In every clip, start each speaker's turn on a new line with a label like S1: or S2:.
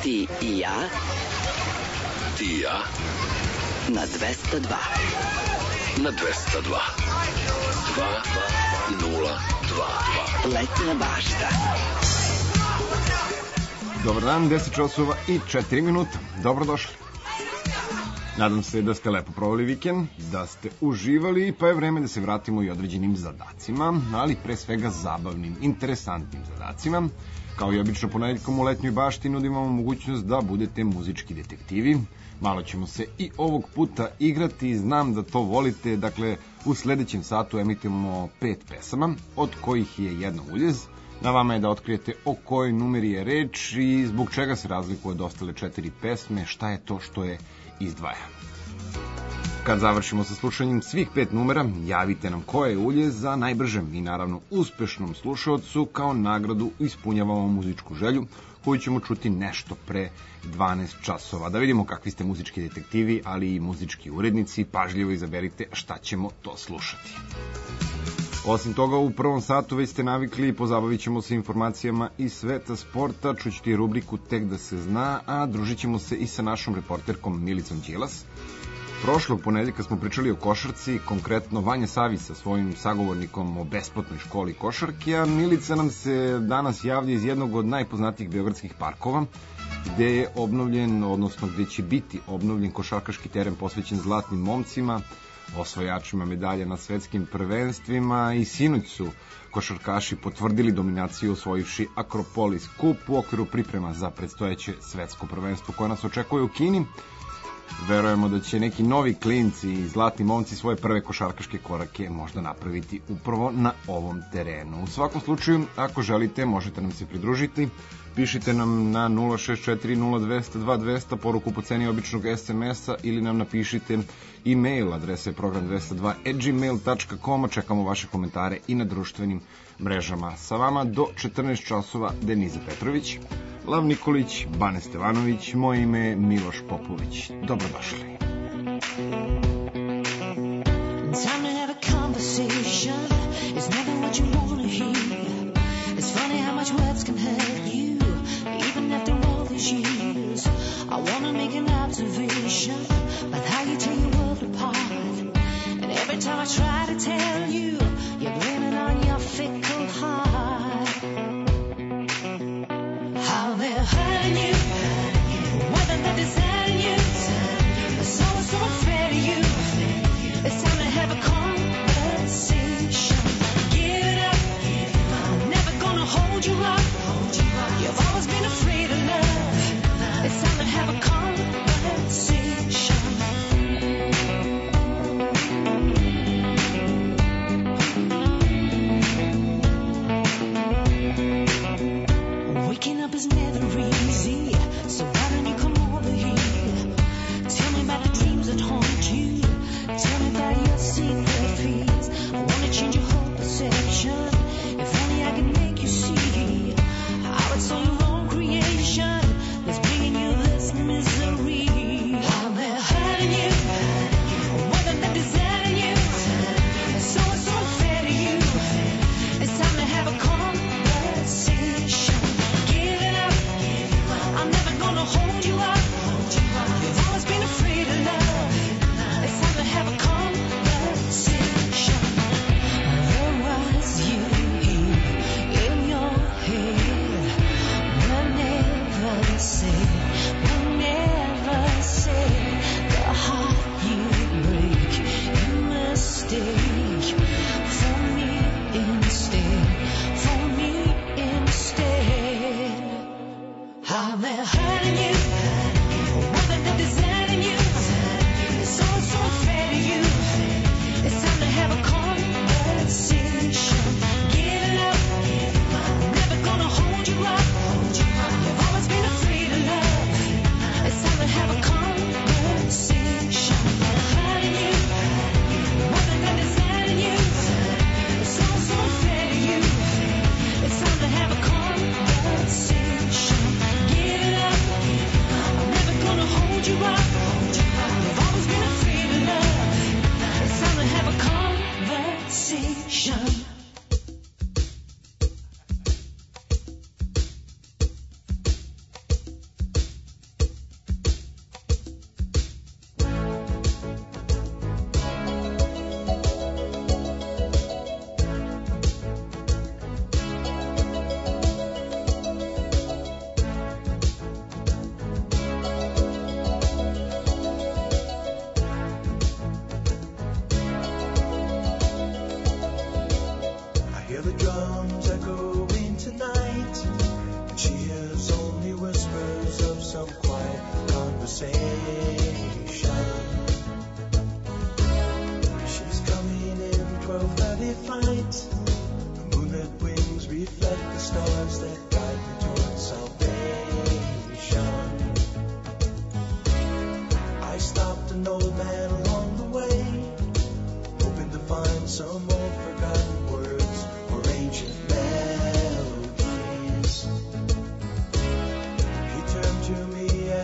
S1: Ti i ja.
S2: Ti i ja.
S1: Na 202.
S2: Na 202. 202.
S1: Letnja bašta.
S3: Dobar dan, 10 časova i 4 minuta. Dobrodošli. Nadam se da ste lepo proveli vikend, da ste uživali, pa je vreme da se vratimo i određenim zadacima, ali pre svega zabavnim, interesantnim zadacima. Kao i obično ponedeljkom u Letnjoj bašti nudimo vam mogućnost da budete muzički detektivi. Malo ćemo se i ovog puta igrati, znam da to volite, dakle u sledećem satu emitujemo 5 pesama, od kojih je jedna uljez. Na vama je da otkrijete o kojoj numeri je reč i zbog čega se razlikuje od ostale 4 pesme, šta je to što je izdvaja. Kad završimo sa slušanjem svih 5 numera, javite nam koje je ulje za najbržem i naravno uspešnom slušaocu kao nagradu ispunjavamo muzičku želju koju ćemo čuti nešto pre 12 časova. Da vidimo kakvi ste muzički detektivi, ali i muzički urednici, pažljivo izaberite šta ćemo to slušati. Osim toga, u prvom satu već ste navikli i pozabavit ćemo se informacijama iz sveta sporta, čućete i rubriku Tek da se zna, a družit ćemo se i sa našom reporterkom Milicom Đilas. Prošlog ponedeljka smo pričali o košarci, konkretno Vanja Savić sa svojim sagovornikom o besplatnoj školi košarke, a Milica nam se danas javlja iz jednog od najpoznatijih beogradskih parkova, gde je obnovljen, odnosno gde će biti obnovljen košarkaški teren posvećen zlatnim momcima, osvajačima medalja na svetskim prvenstvima i sinoć su košarkaši potvrdili dominaciju osvojivši Akropolis Kup u okviru priprema za predstojeće svetsko prvenstvo koje nas očekuje u Kini. Verujemo da će neki novi klinci i zlatni momci svoje prve košarkaške korake možda napraviti upravo na ovom terenu. U svakom slučaju, ako želite, možete nam se pridružiti. Pišite nam na 064-0200-2200 poruku po ceni običnog SMS-a ili nam napišite e-mail, adresa je program202@gmail.com. Čekamo vaše komentare i na društvenim mrežama. Sa vama do 14 časova Deniza Petrović, Lav Nikolić, Bane Stevanović, moje ime je Miloš Popović. Dobrodošli.
S4: I wanna make an observation about how you tear your world apart. And every time I try to tell you, you're blaming on your fickle heart. How they're hurting you, whether they're deserting you, so unfair to you. It's time to have a conversation. Give it up, I'm never gonna hold you up. You've always been afraid of love. It's time to have a conversation. Waking up is never easy, so why don't you come over here? Tell me about the dreams that haunt you. Tell me about your secret fears. I wanna change your whole perception. If only I could make you see how it's all your own creation. Let's bring you this misery. How they're hurting you, whether they're deserting you, so unfair to you. It's time to have a conversation. Give it up, I'm never gonna hold you up. You've always been afraid of love. It's time to have a conversation. There was you here in your head. We'll never say the heart you break. You mistake for me instead. How they're hurting you, whether they're deserting you, so unfair to you. It's time to have a conversation. Give it up, I'm never gonna hold you up. You've always been afraid of love. It's time to have a conversation. They're hurting you, whether they're deserting you, so unfair to you. It's time to have a conversation. Give it up, I'm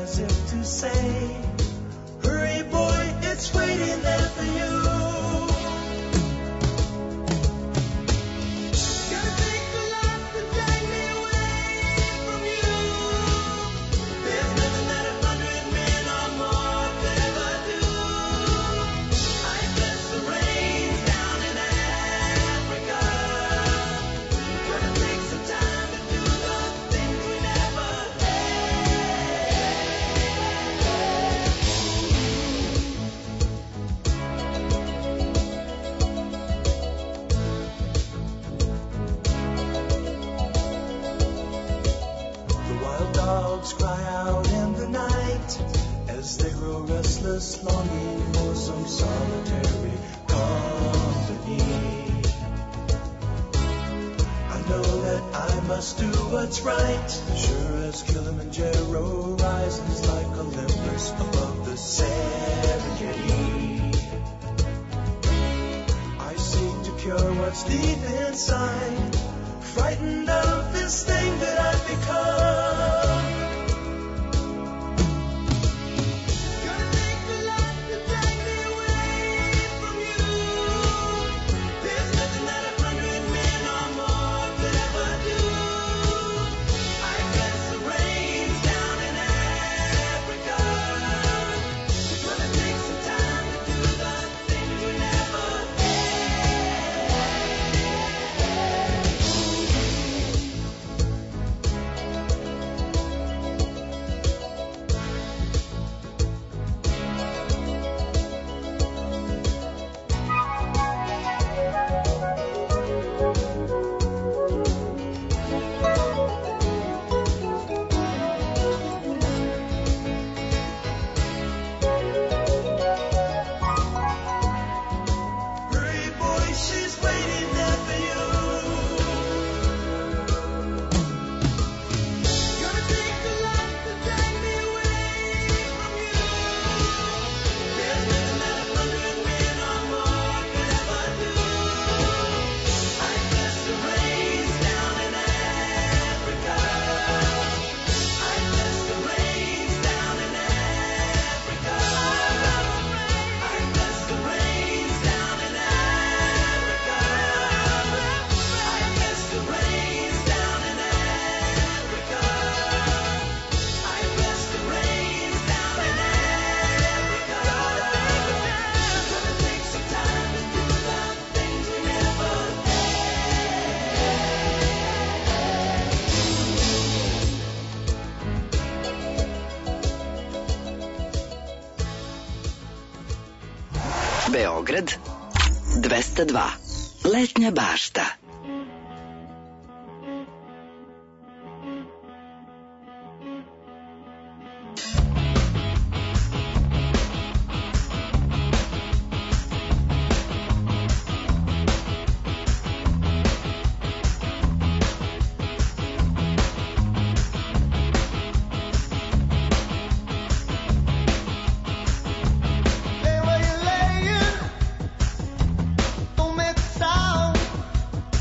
S5: as if to say, hurry boy, it's waiting there for you. Gotta take a lot to drag me away from you. There's nothing that 100 men or more could ever do. I bless the rains down in Africa. Gonna take some time to do the things we never The wild dogs cry out in the night as they grow restless, longing for some solitary company. I know that I must do what's right, sure as Kilimanjaro rises like Olympus above the Serengeti. I seek to cure what's deep inside, frightened of this thing that I've become. Gonna take a lot to drag me away from you. There's nothing that 100 men or more could ever do. I bless the rains down in Africa. Gonna take some time to do the things we never Hurry, boy, she's waiting there for you. Gonna take a lot to drag me away from you. There's nothing that 100 men or more could ever do. I bless the rains down in Africa. I bless the rains down in Africa. I bless the rains down in Africa. I bless the rains down in Africa. I bless the rains down in Africa. Gonna take some time to do the things we never
S1: Beograd 202. Letnja bašta.
S5: Hey, where you laying? Don't make a sound.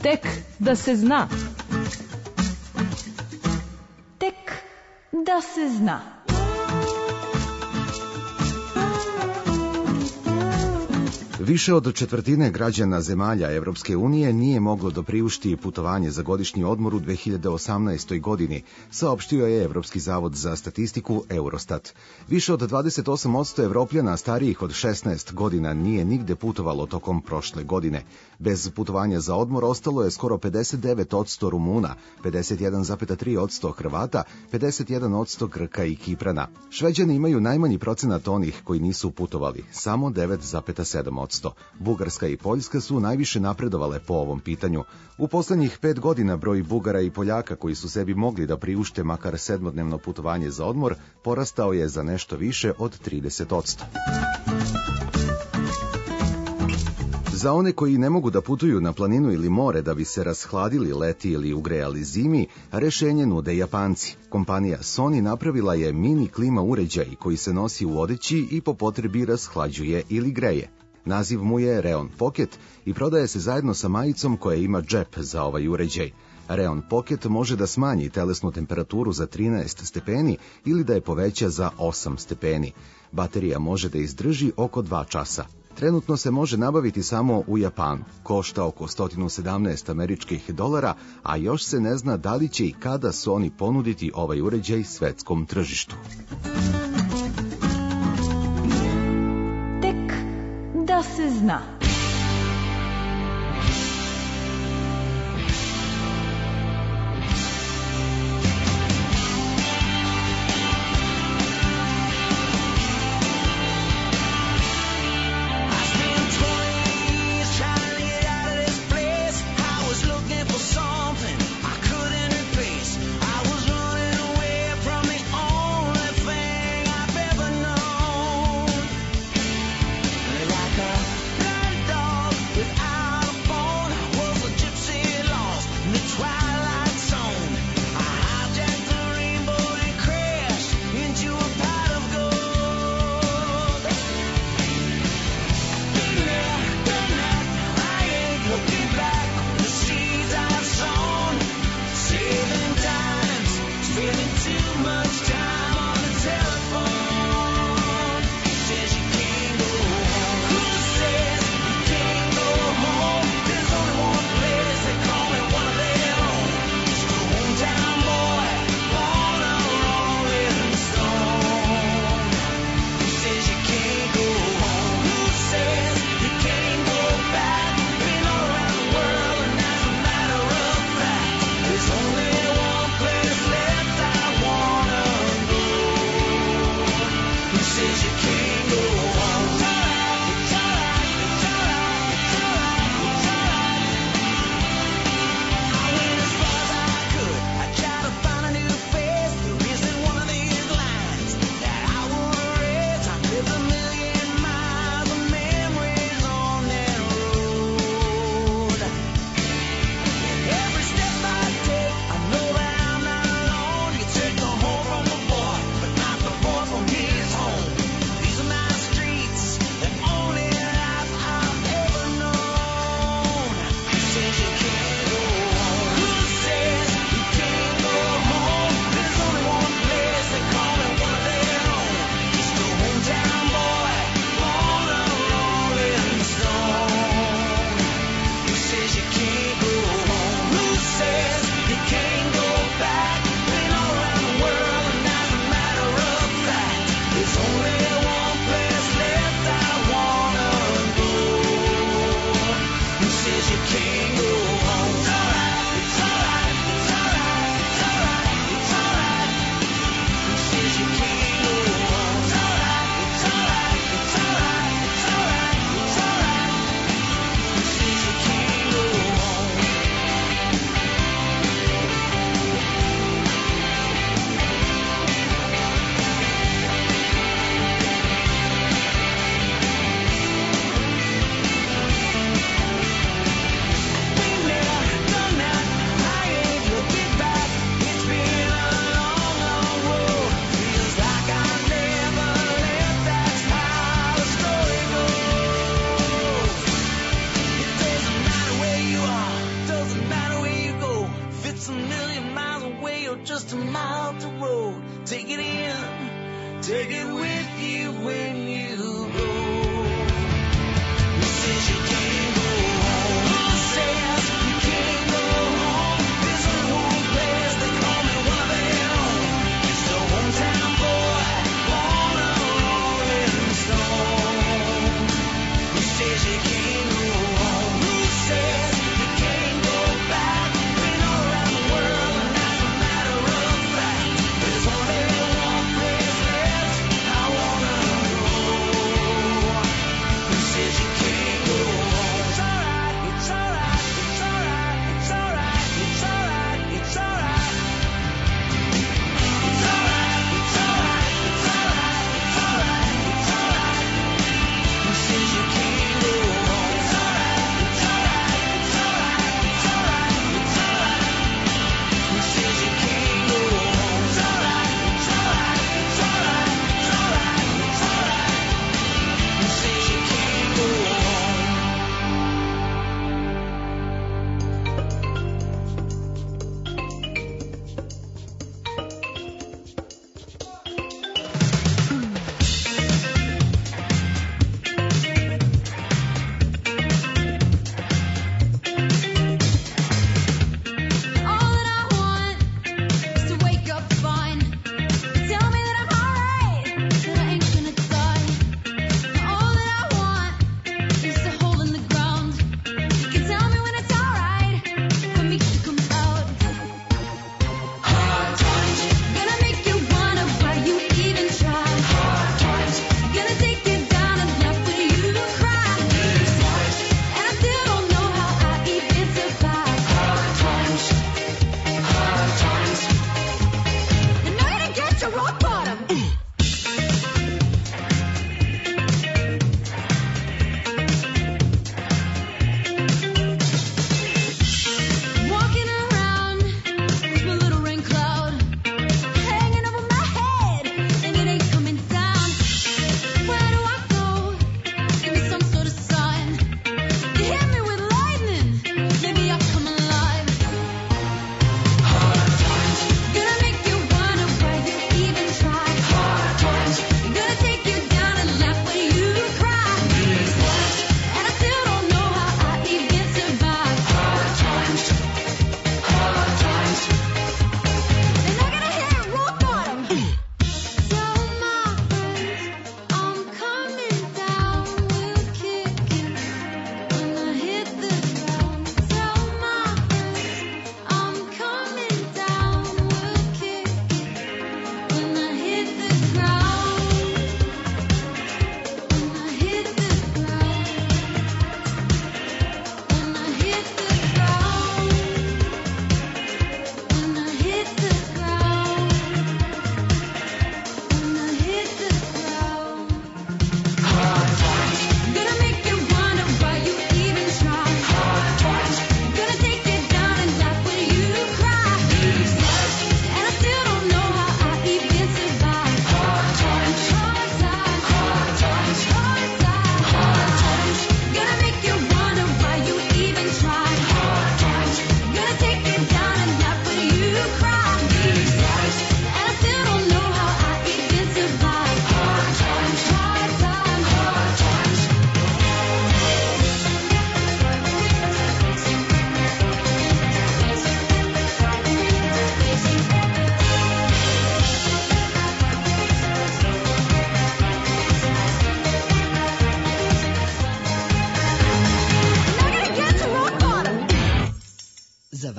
S6: Tek da se zna. Tek da se zna.
S7: Više od četvrtine građana zemalja Evropske unije nije moglo da priušti putovanje za godišnji odmor u 2018. godini, saopštio je Evropski zavod za statistiku Eurostat. Više od 28% Evropljana starijih od 16 godina nije nigde putovalo tokom prošle godine. Bez putovanja za odmor ostalo je skoro 59% Rumuna, 51,3% Hrvata, 51% Grka i Kiprana. Šveđani imaju najmanji procenat onih koji nisu putovali, samo 9,7%. Bugarska i Poljska su najviše napredovale po ovom pitanju. U poslednjih 5 godina broj Bugara i Poljaka koji su sebi mogli da priušte makar 7-dnevno putovanje za odmor porastao je za nešto više od 30%. Za one koji ne mogu da putuju na planinu ili more da bi se rashladili leti ili ugrejali zimi, rešenje nude Japanci. Kompanija Sony napravila je mini klima uređaj koji se nosi u odeći i po potrebi rashlađuje ili greje. Naziv mu je Reon Pocket i prodaje se zajedno sa majicom koja ima džep za ovaj uređaj. Reon Pocket može da smanji telesnu temperaturu za 13 stepeni ili da je poveća za 8 stepeni. Baterija može da izdrži oko 2 časa. Trenutno se može nabaviti samo u Japanu. Košta oko $117 američkih, a još se ne zna da li će i kada Sony ponuditi ovaj uređaj svetskom tržištu.
S6: Tek da se zna.
S5: Like a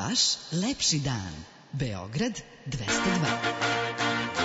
S8: vaš lepši dan. Beograd 202.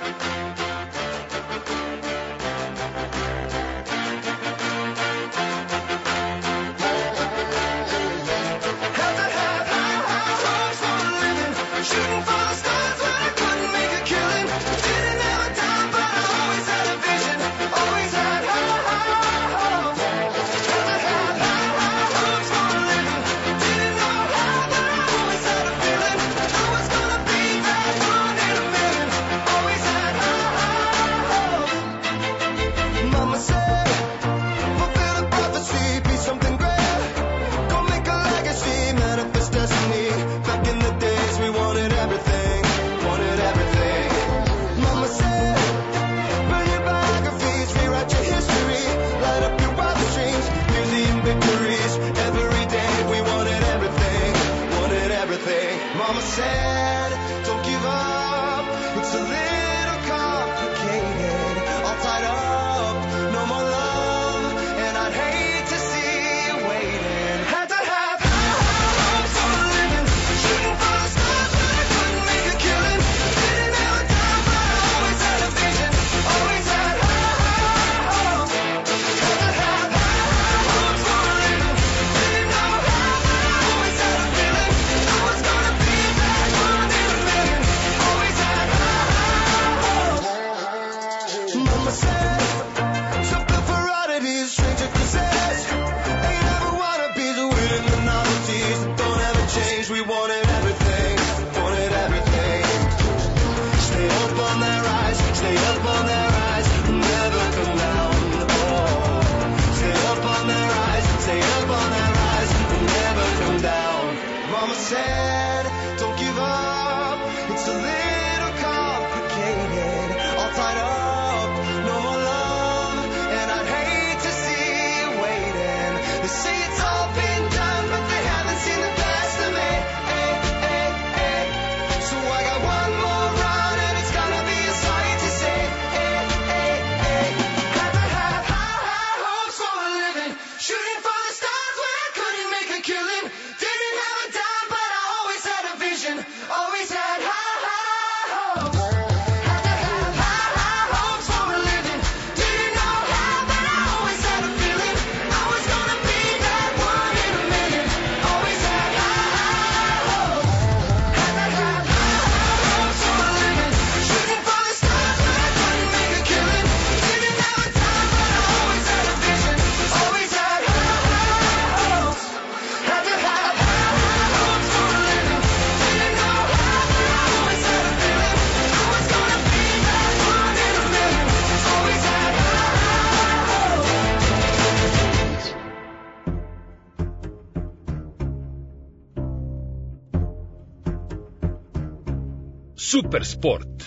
S2: Super sport.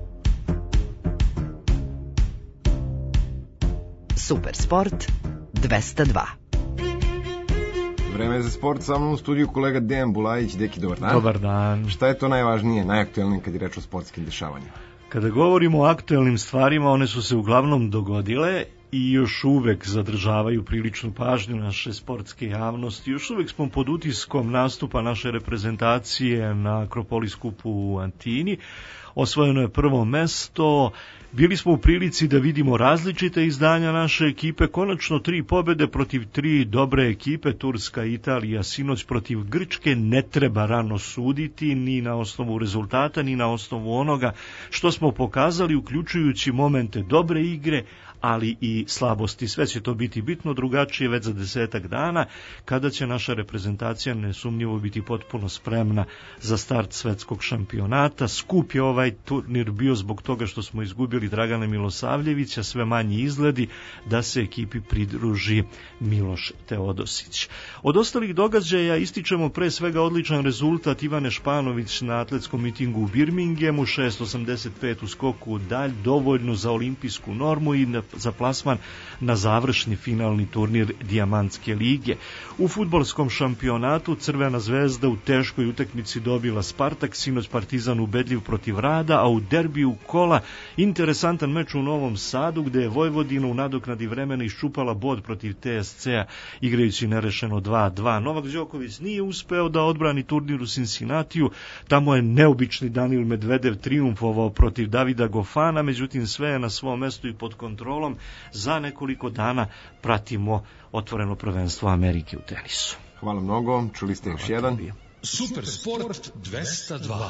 S1: Super sport 202.
S3: Vreme je za sport, sa mnom u studiju kolega Dejan Bulajić. Deki, dobar dan.
S9: Dobar dan.
S3: Šta je to najvažnije, najaktuelnije kad je reč o sportskim dešavanjima?
S9: Kada govorimo o aktuelnim stvarima, one su se uglavnom dogodile i još uvek zadržavaju priličnu pažnju naše sportske javnosti. Još uvek smo pod utiskom nastupa naše reprezentacije na Akropolis kupu u Antini. Osvojeno je prvo mesto. Bili smo u prilici da vidimo različite izdanja naše ekipe, konačno 3 pobede protiv 3 dobre ekipe, Turska i Italija, sinoć protiv Grčke. Ne treba rano suditi ni na osnovu rezultata, ni na osnovu onoga što smo pokazali, uključujući momente dobre igre, ali i slabosti. Sve će to biti bitno drugačije već za 10 dana, kada će naša reprezentacija nesumnjivo biti potpuno spremna za start svetskog šampionata. Skup je ovaj turnir bio zbog toga što smo izgubili Dragana Milosavljevića, sve manji izgledi da se ekipi pridruži Miloš Teodosić. Od ostalih događaja ističemo pre svega odličan rezultat Ivane Španović na atletskom mitingu u Birminghamu, 6.85 u skoku u dalj, dovoljno za olimpijsku normu i za plasman na završni finalni turnir Dijamantske lige. U fudbalskom šampionatu Crvena zvezda u teškoj utakmici dobila Spartak, sinoć Partizan ubedljiv protiv Rada, a u derbiju kola interesantan meč u Novom Sadu gde je Vojvodina u nadoknadi vremena iščupala bod protiv TSC-a igrajući nerešeno 2-2. Novak Đoković nije uspeo da odbrani turnir u Cincinnatiju, tamo je neobični Danil Medvedev triumfovao protiv Davida Gofana, međutim sve je na svom mestu i pod kontrolom. Za nekoliko dana pratimo otvoreno prvenstvo Amerike u tenisu.
S3: Hvala mnogo, čuli ste još jedan.
S2: Super Sport 202.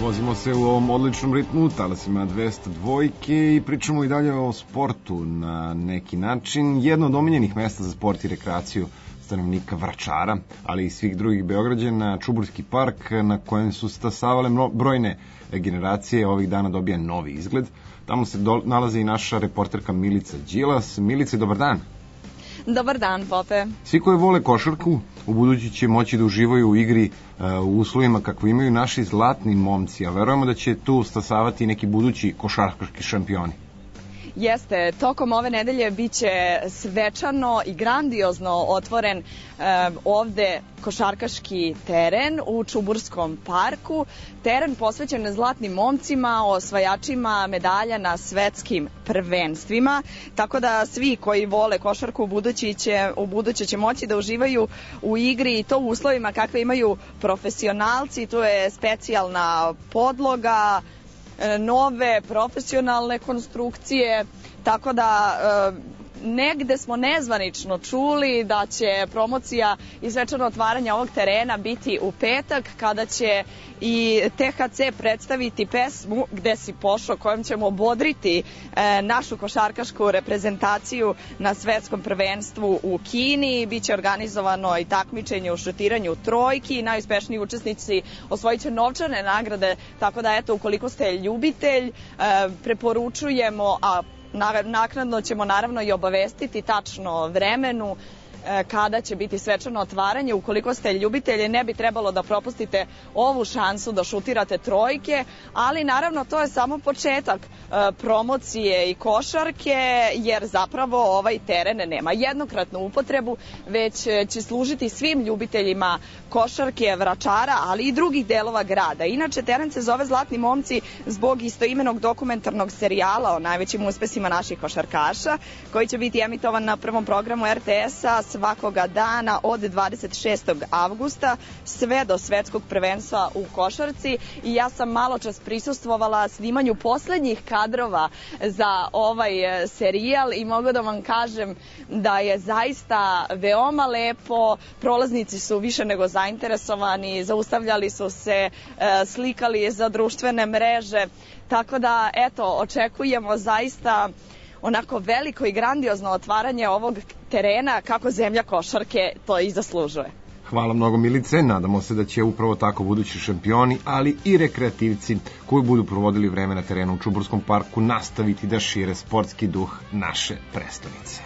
S3: Vozimo se u ovom odličnom ritmu, talasima 202 i pričamo i dalje o sportu na neki način. Jedno od omiljenih mesta za sport i rekreaciju stanovnika Vračara, ali i svih drugih Beograđana, Čuburski park, na kojem su stasavale brojne generacije, ovih dana dobija novi izgled. Tamo se nalazi i naša reporterka Milica Đilas. Milice, dobar dan.
S10: Dobar dan, Pope.
S3: Svi koji vole košarku u budući će moći da uživaju u igri u uslovima kakve imaju naši zlatni momci, a verujemo da će tu stasavati neki budući košarkaški šampioni.
S10: Jeste, tokom ove nedelje biće svečano i grandiozno otvoren ovde košarkaški teren u Čuburskom parku. Teren posvećen zlatnim momcima, osvajačima medalja na svetskim prvenstvima. Tako da svi koji vole košarku u buduće će moći da uživaju u igri i to u uslovima kakve imaju profesionalci. Tu je specijalna podloga, nove profesionalne konstrukcije, tako da negde smo nezvanično čuli da će promocija i svečano otvaranje ovog terena biti u petak, kada će i THC predstaviti pesmu Gde si pošao, kojom ćemo bodriti našu košarkašku reprezentaciju na svetskom prvenstvu u Kini. Biće organizovano i takmičenje u šutiranju trojki. Najuspešniji učesnici osvojit će novčane nagrade, tako da eto, ukoliko ste ljubitelj, preporučujemo, a naknadno ćemo naravno i obavestiti tačno vremenu kada će biti svečano otvaranje. Ukoliko ste ljubitelji, ne bi trebalo da propustite ovu šansu da šutirate trojke, ali naravno to je samo početak promocije i košarke, jer zapravo ovaj teren nema jednokratnu upotrebu, već će služiti svim ljubiteljima košarke Vračara, ali i drugih delova grada. Inače, teren se zove Zlatni momci zbog istoimenog dokumentarnog serijala o najvećim uspesima naših košarkaša, koji će biti emitovan na prvom programu RTS-a svakoga dana od 26. avgusta sve do svetskog prvenstva u košarci. I ja sam malo čas prisustvovala snimanju poslednjih kadrova za ovaj serijal i mogu da vam kažem da je zaista veoma lepo. Prolaznici su više nego zainteresovani, zaustavljali su se, slikali za društvene mreže, tako da eto, očekujemo zaista onako veliko i grandiozno otvaranje ovog terena kako zemlja košarke to i zaslužuje.
S3: Hvala mnogo, Milice. Nadamo se da će upravo tako budući šampioni, ali i rekreativci koji budu provodili vreme na terenu u Čuburskom parku nastaviti da šire sportski duh naše prestonice.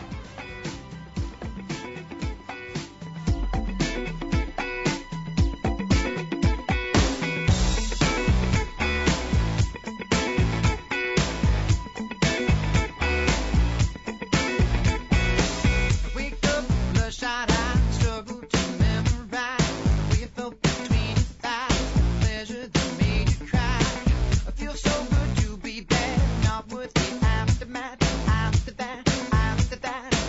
S5: After that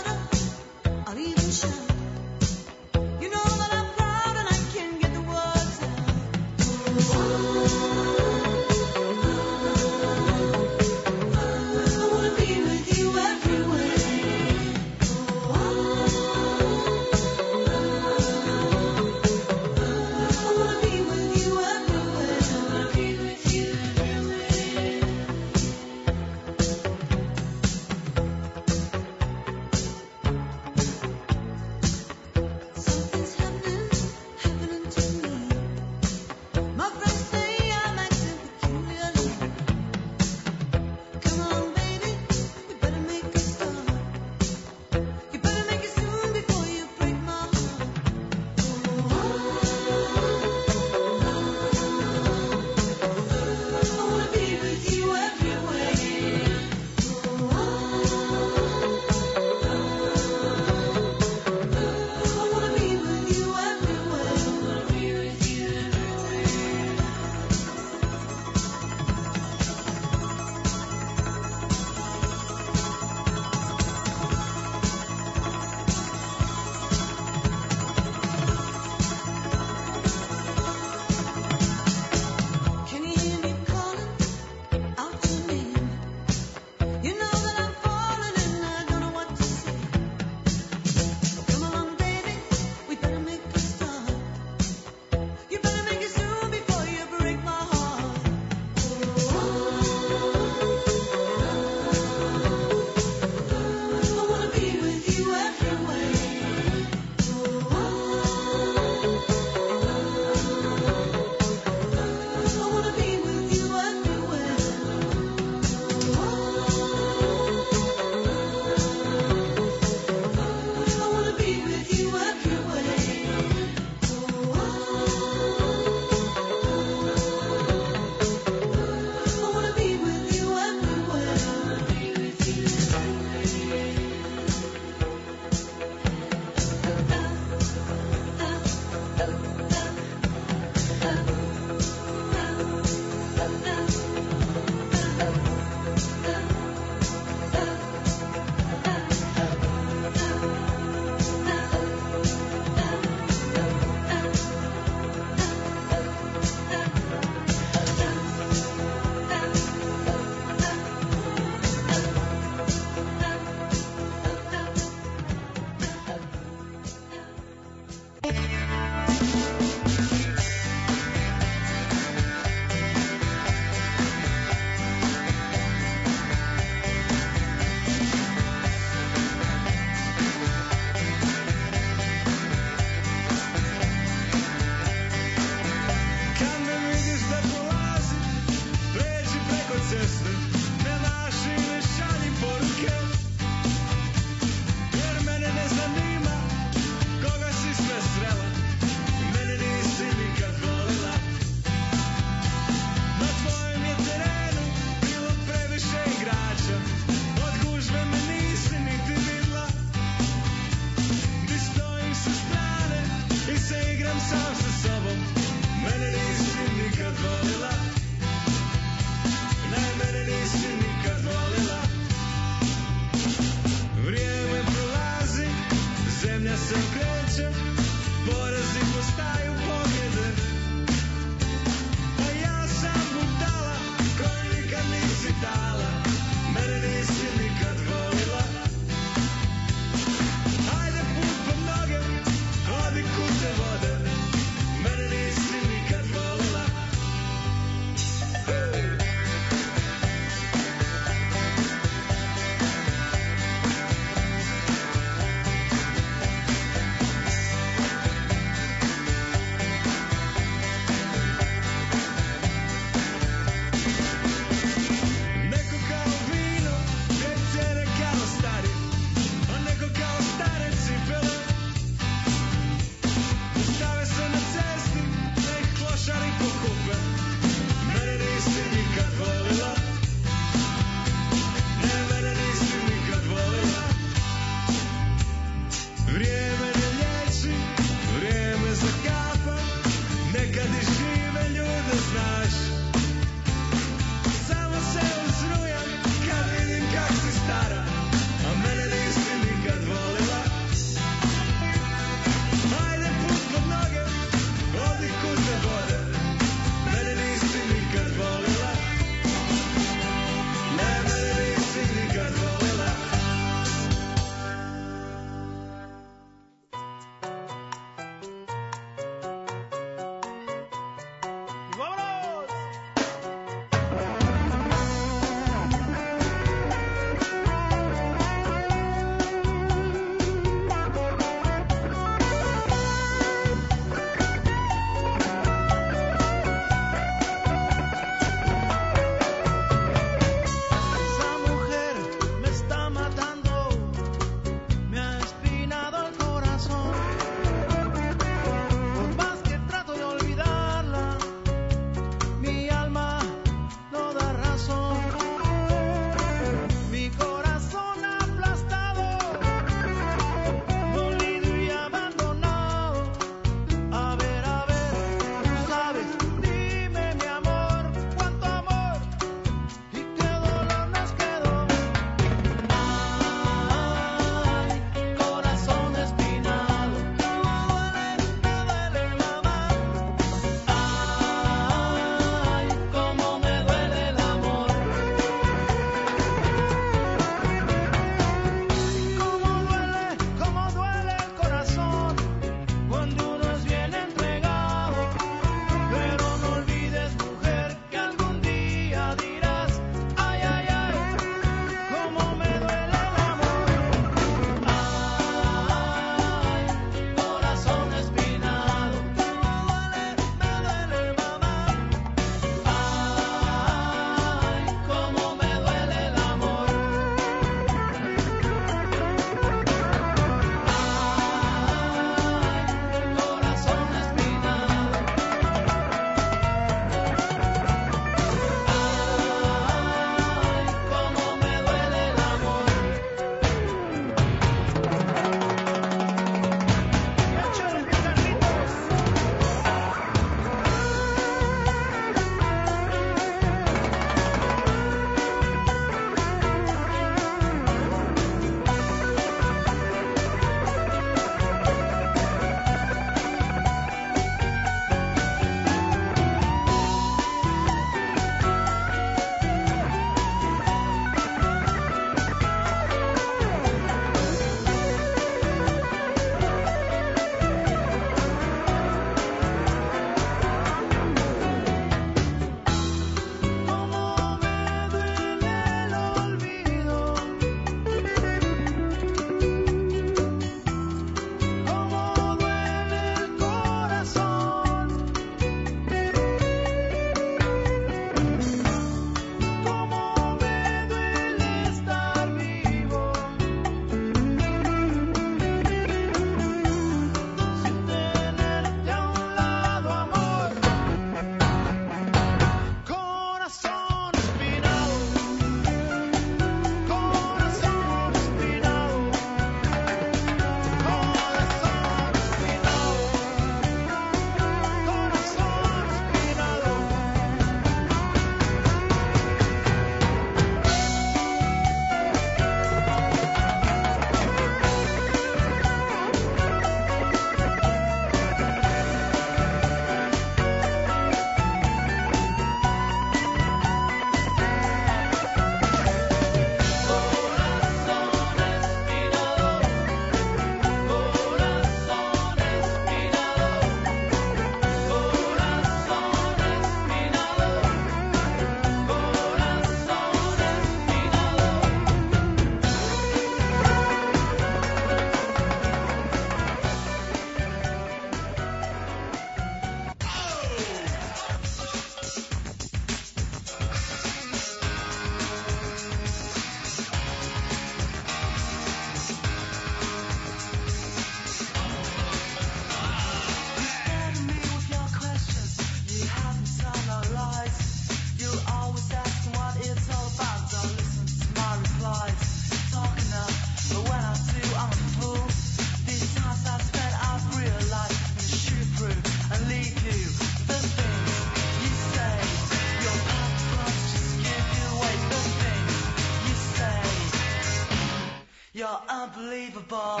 S5: unbelievable.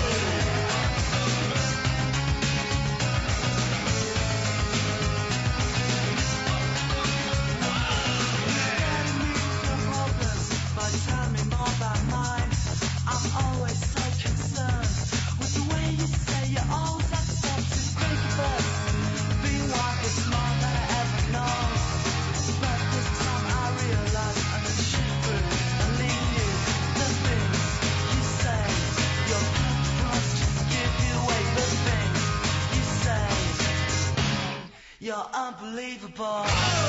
S5: You're unbelievable.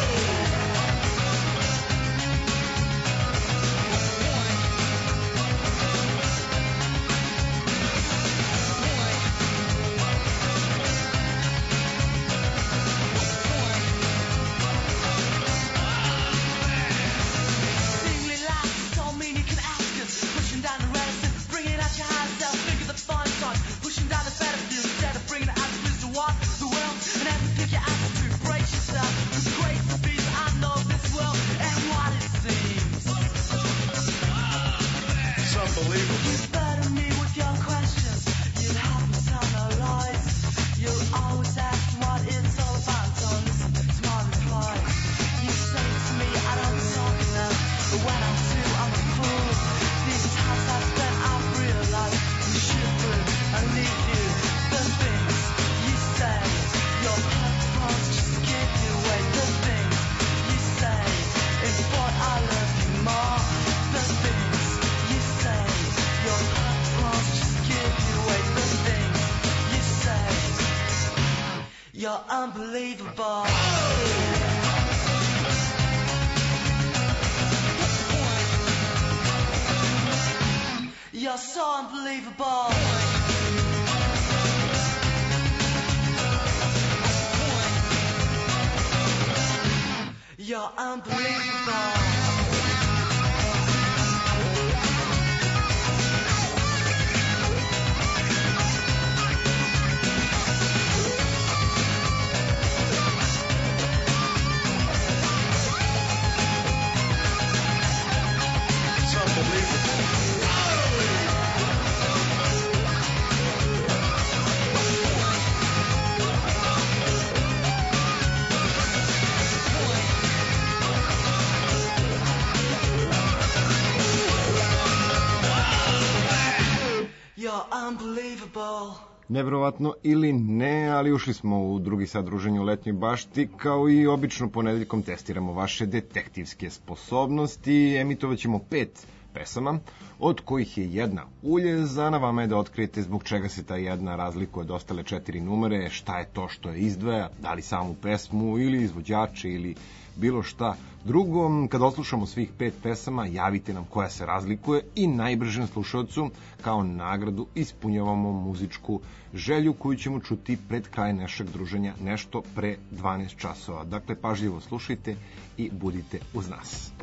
S5: You're unbelievable. You're so unbelievable. You're unbelievable. You're unbelievable.
S3: Neverovatno ili ne, ali ušli smo u drugi sat druženja u letnjoj bašti, kao i obično ponedeljkom testiramo vaše detektivske sposobnosti, emitovat ćemo 5 pesama, od kojih je jedna uljeza, na vama je da otkrijete zbog čega se ta jedna razlikuje od ostale 4 numere, šta je to što je izdvaja, da li samu pesmu ili izvođače ili bilo šta drugo. Kad oslušamo svih 5 pesama, javite nam koja se razlikuje i najbržem slušalcu kao nagradu ispunjavamo muzičku želju koju ćemo čuti pred kraj našeg druženja nešto pre 12 časova. Dakle, pažljivo slušajte i budite uz nas.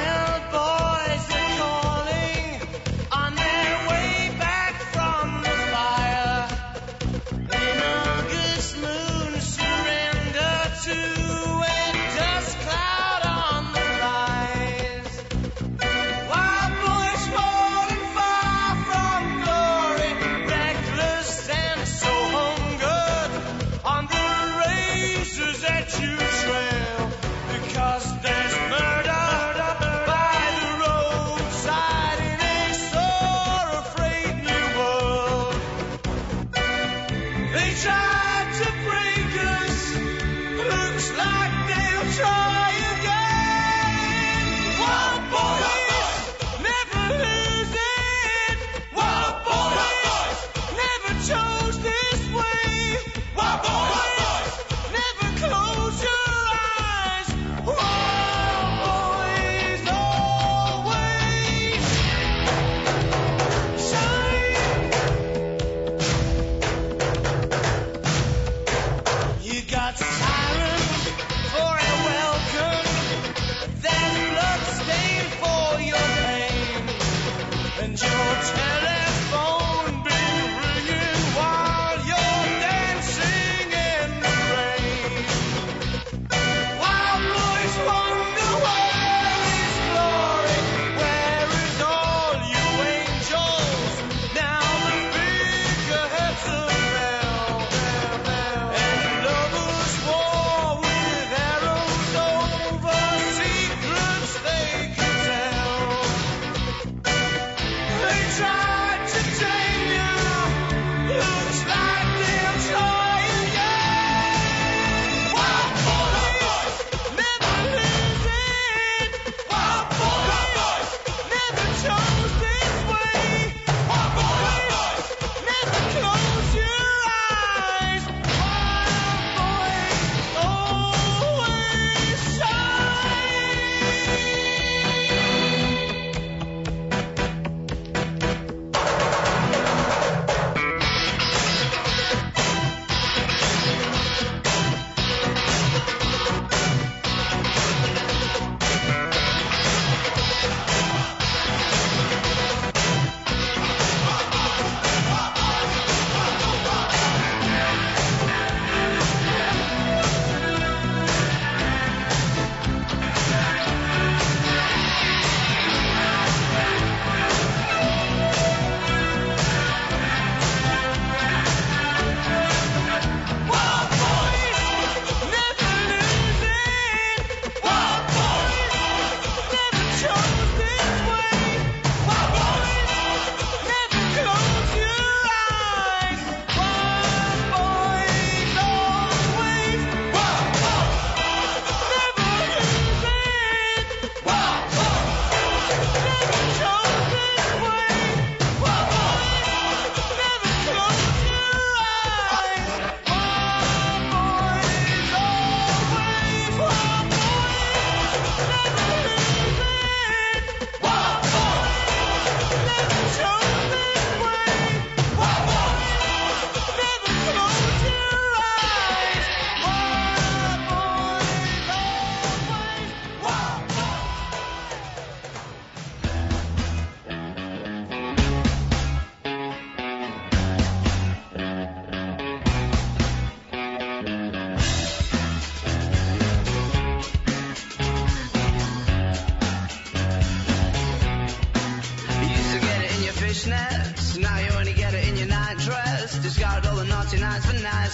S5: On their way back from the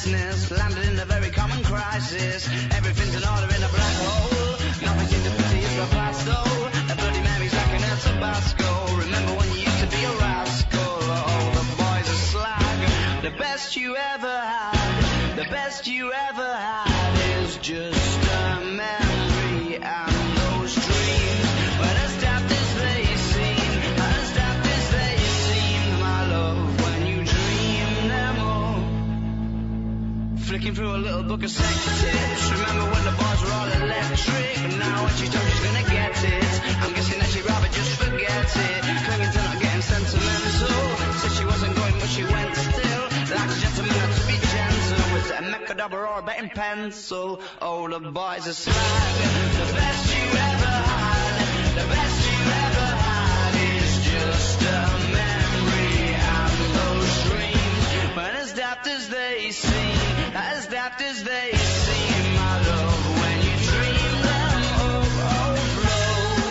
S5: niceness, landed in a very common crisis. Everything's in order in a black hole. Nothing seems to pity is the past though. A Bloody Mary's like an El Tabasco. Remember when you used to be a rascal? Oh, the boys are slag. The best you ever had, the best you ever had is just a memory and those dreams. But as daft as they seem, as daft as they seem, my love, when you dream them all. Flicking through a little book of sex tips. Remember when the boys were all electric? Now when she's told she's gonna get it, I'm guessing that she'd rather just forget it. Clinging to not getting sentimental. Said she wasn't going but she went still. Like a gentleman had to be gentle. Was it a Mechadobber or a betting pencil? Oh, the boys are slag. The best you ever had, the best you ever had is just a memory and those dreams. But as daft as they seem, as daft as they seem, my love, when you dream them overflow.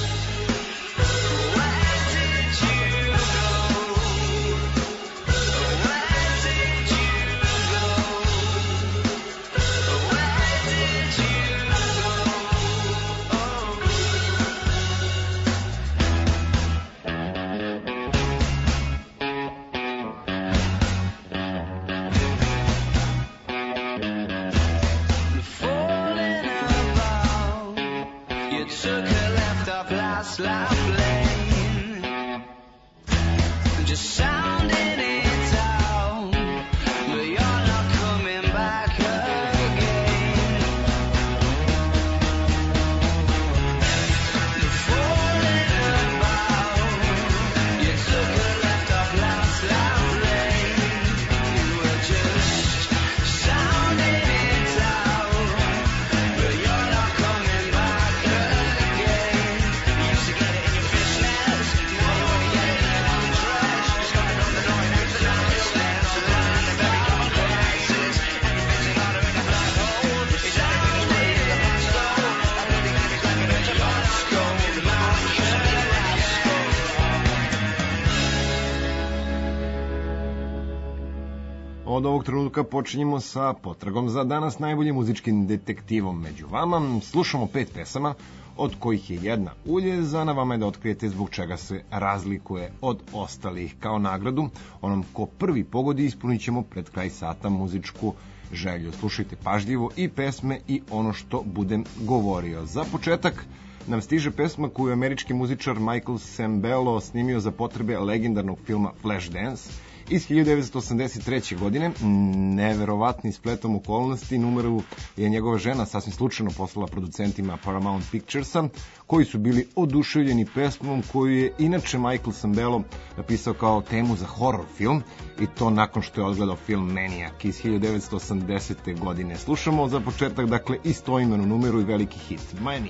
S5: Where did you go? Where did you go? Where did you falling about? You took a left off last lap lane, just sounding it out, but you're not coming back again. Falling about, you took a left off last lap lane, you were just sounding it out, but you're not coming back again. You used to get it in your fishnets, now you only get it in your own trash. Just going on the door and it's an business. So the land of very common crisis. Everything's in order in a black hole. It's everything's way in the past though. I really think it's like a bit of Tabasco. Remember when you used to be a rascal?
S3: Od ovog trenutka počinjemo sa potragom za danas najboljim muzičkim detektivom među vama. Slušamo 5 pesama, od kojih je jedna uljez, a na vama je da otkrijete zbog čega se razlikuje od ostalih. Kao nagradu, onom ko prvi pogodi ispunit ćemo pred kraj sata muzičku želju. Slušajte pažljivo i pesme i ono što budem govorio. Za početak nam stiže pesma koju je američki muzičar Michael Sembello snimio za potrebe legendarnog filma Flashdance iz 1983. godine. Neverovatni spletom okolnosti numeru je njegova žena sasvim slučajno poslala producentima Paramount Picturesa, koji su bili oduševljeni pesmom koju je inače Michael Sembello napisao kao temu za horror film, i to nakon što je odgledao film Maniac iz 1980. godine. Slušamo za početak, dakle, istoimenu numeru i veliki hit Maniac.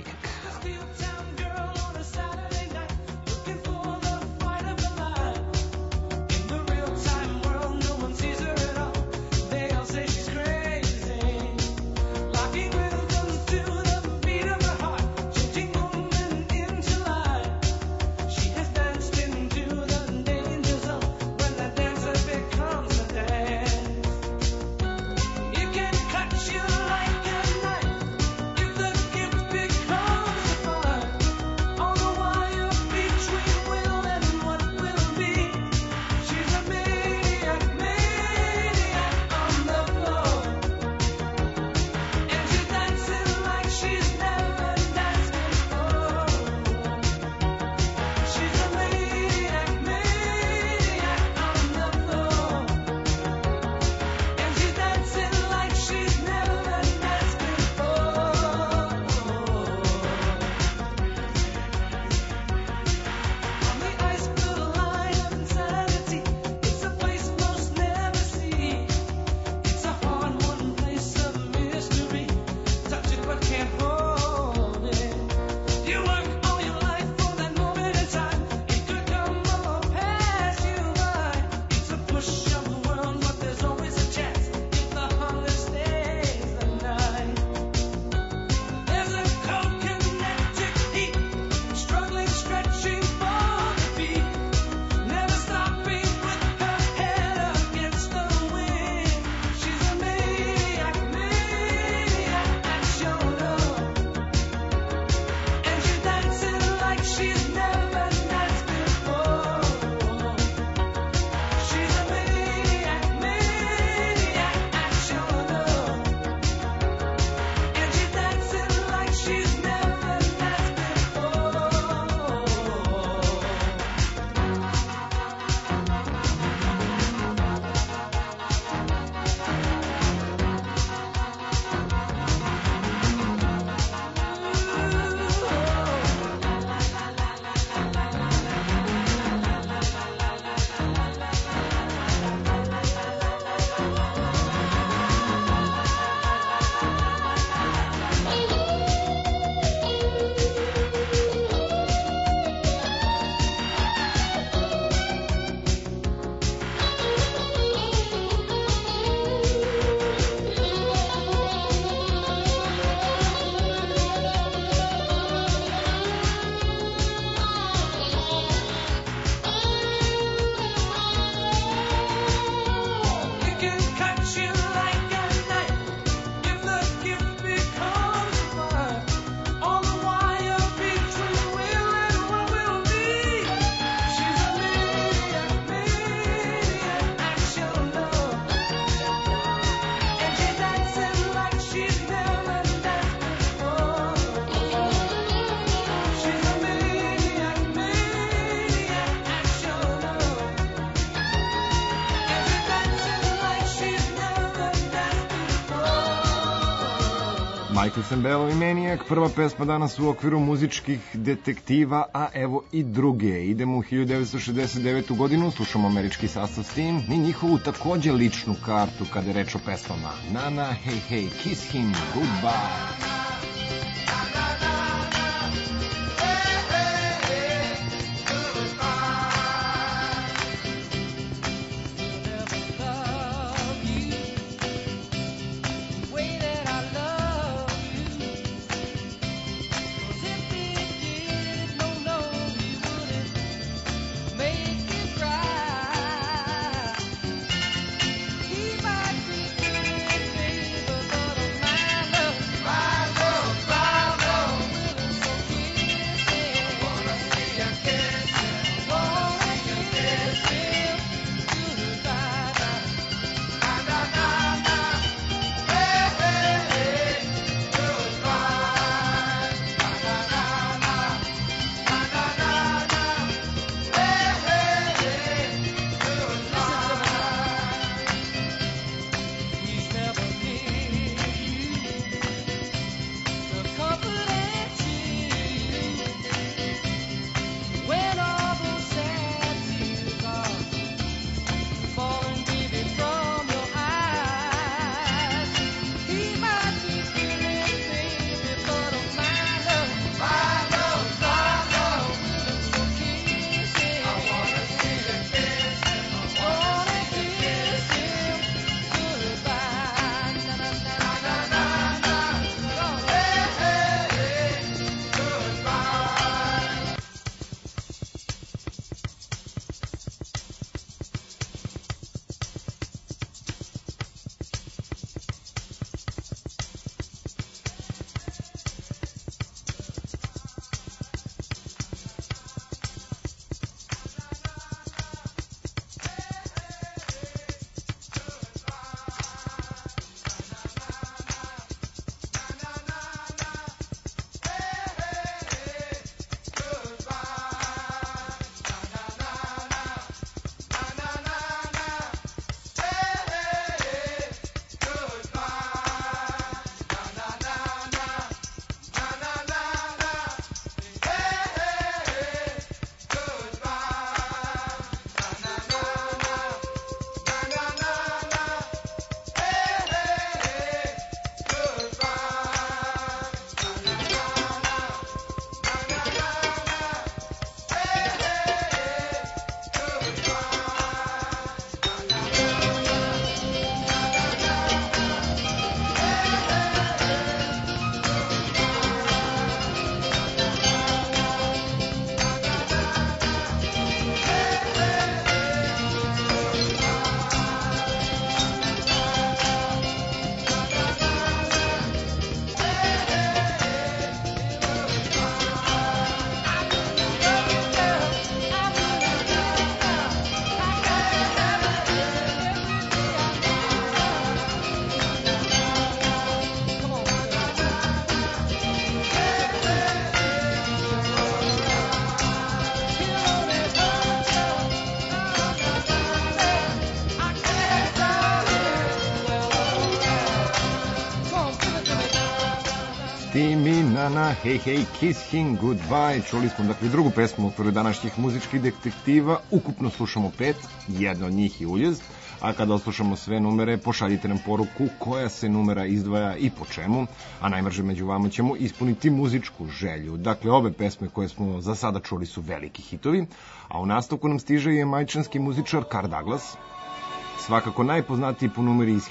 S5: Cut you like a knife if the gift becomes a
S3: Michael Sembello i Maniac, prva pesma danas u okviru muzičkih detektiva, a evo i druge. Idemo u 1969. godinu, slušamo američki sastav s tim i njihovu takođe ličnu kartu kada je reč o pesmama. Na na, hey hey, kiss him, goodbye. Timi, Nana, Hey Hey, Kiss Him, Goodbye. Čuli smo dakle drugu pesmu u okviru današnjih muzičkih detektiva. Ukupno slušamo 5, jedna od njih je Uljezd. A kada oslušamo sve numere, pošaljite nam poruku koja se numera izdvaja i po čemu, a najmrže među vama ćemo ispuniti muzičku želju. Dakle, ove pesme koje smo za sada čuli su veliki hitovi, a u nastavku nam stiže i majčanski muzičar Karl Douglas, svakako najpoznatiji po numeri iz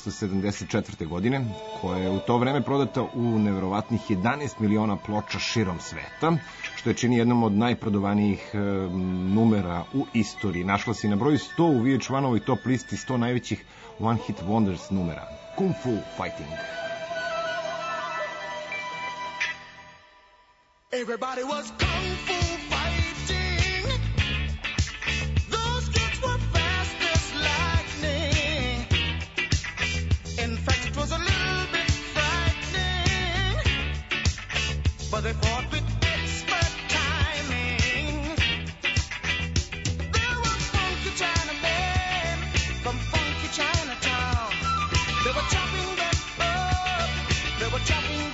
S3: 1974. godine, koja je u to vreme prodata u neverovatnih 11 miliona ploča širom sveta, što je čini jednom od najprodovanijih numera u istoriji. Našla se na broju 100 u VH1-ovoj top listi 100 najvećih One Hit Wonders numera. Kung Fu Fighting.
S5: Everybody was kung fu fighting. Those kids were fast as lightning. In fact, it was a little bit frightening. But they fought with expert timing. There were funky Chinamen from funky Chinatown. They were chopping them up. They were chopping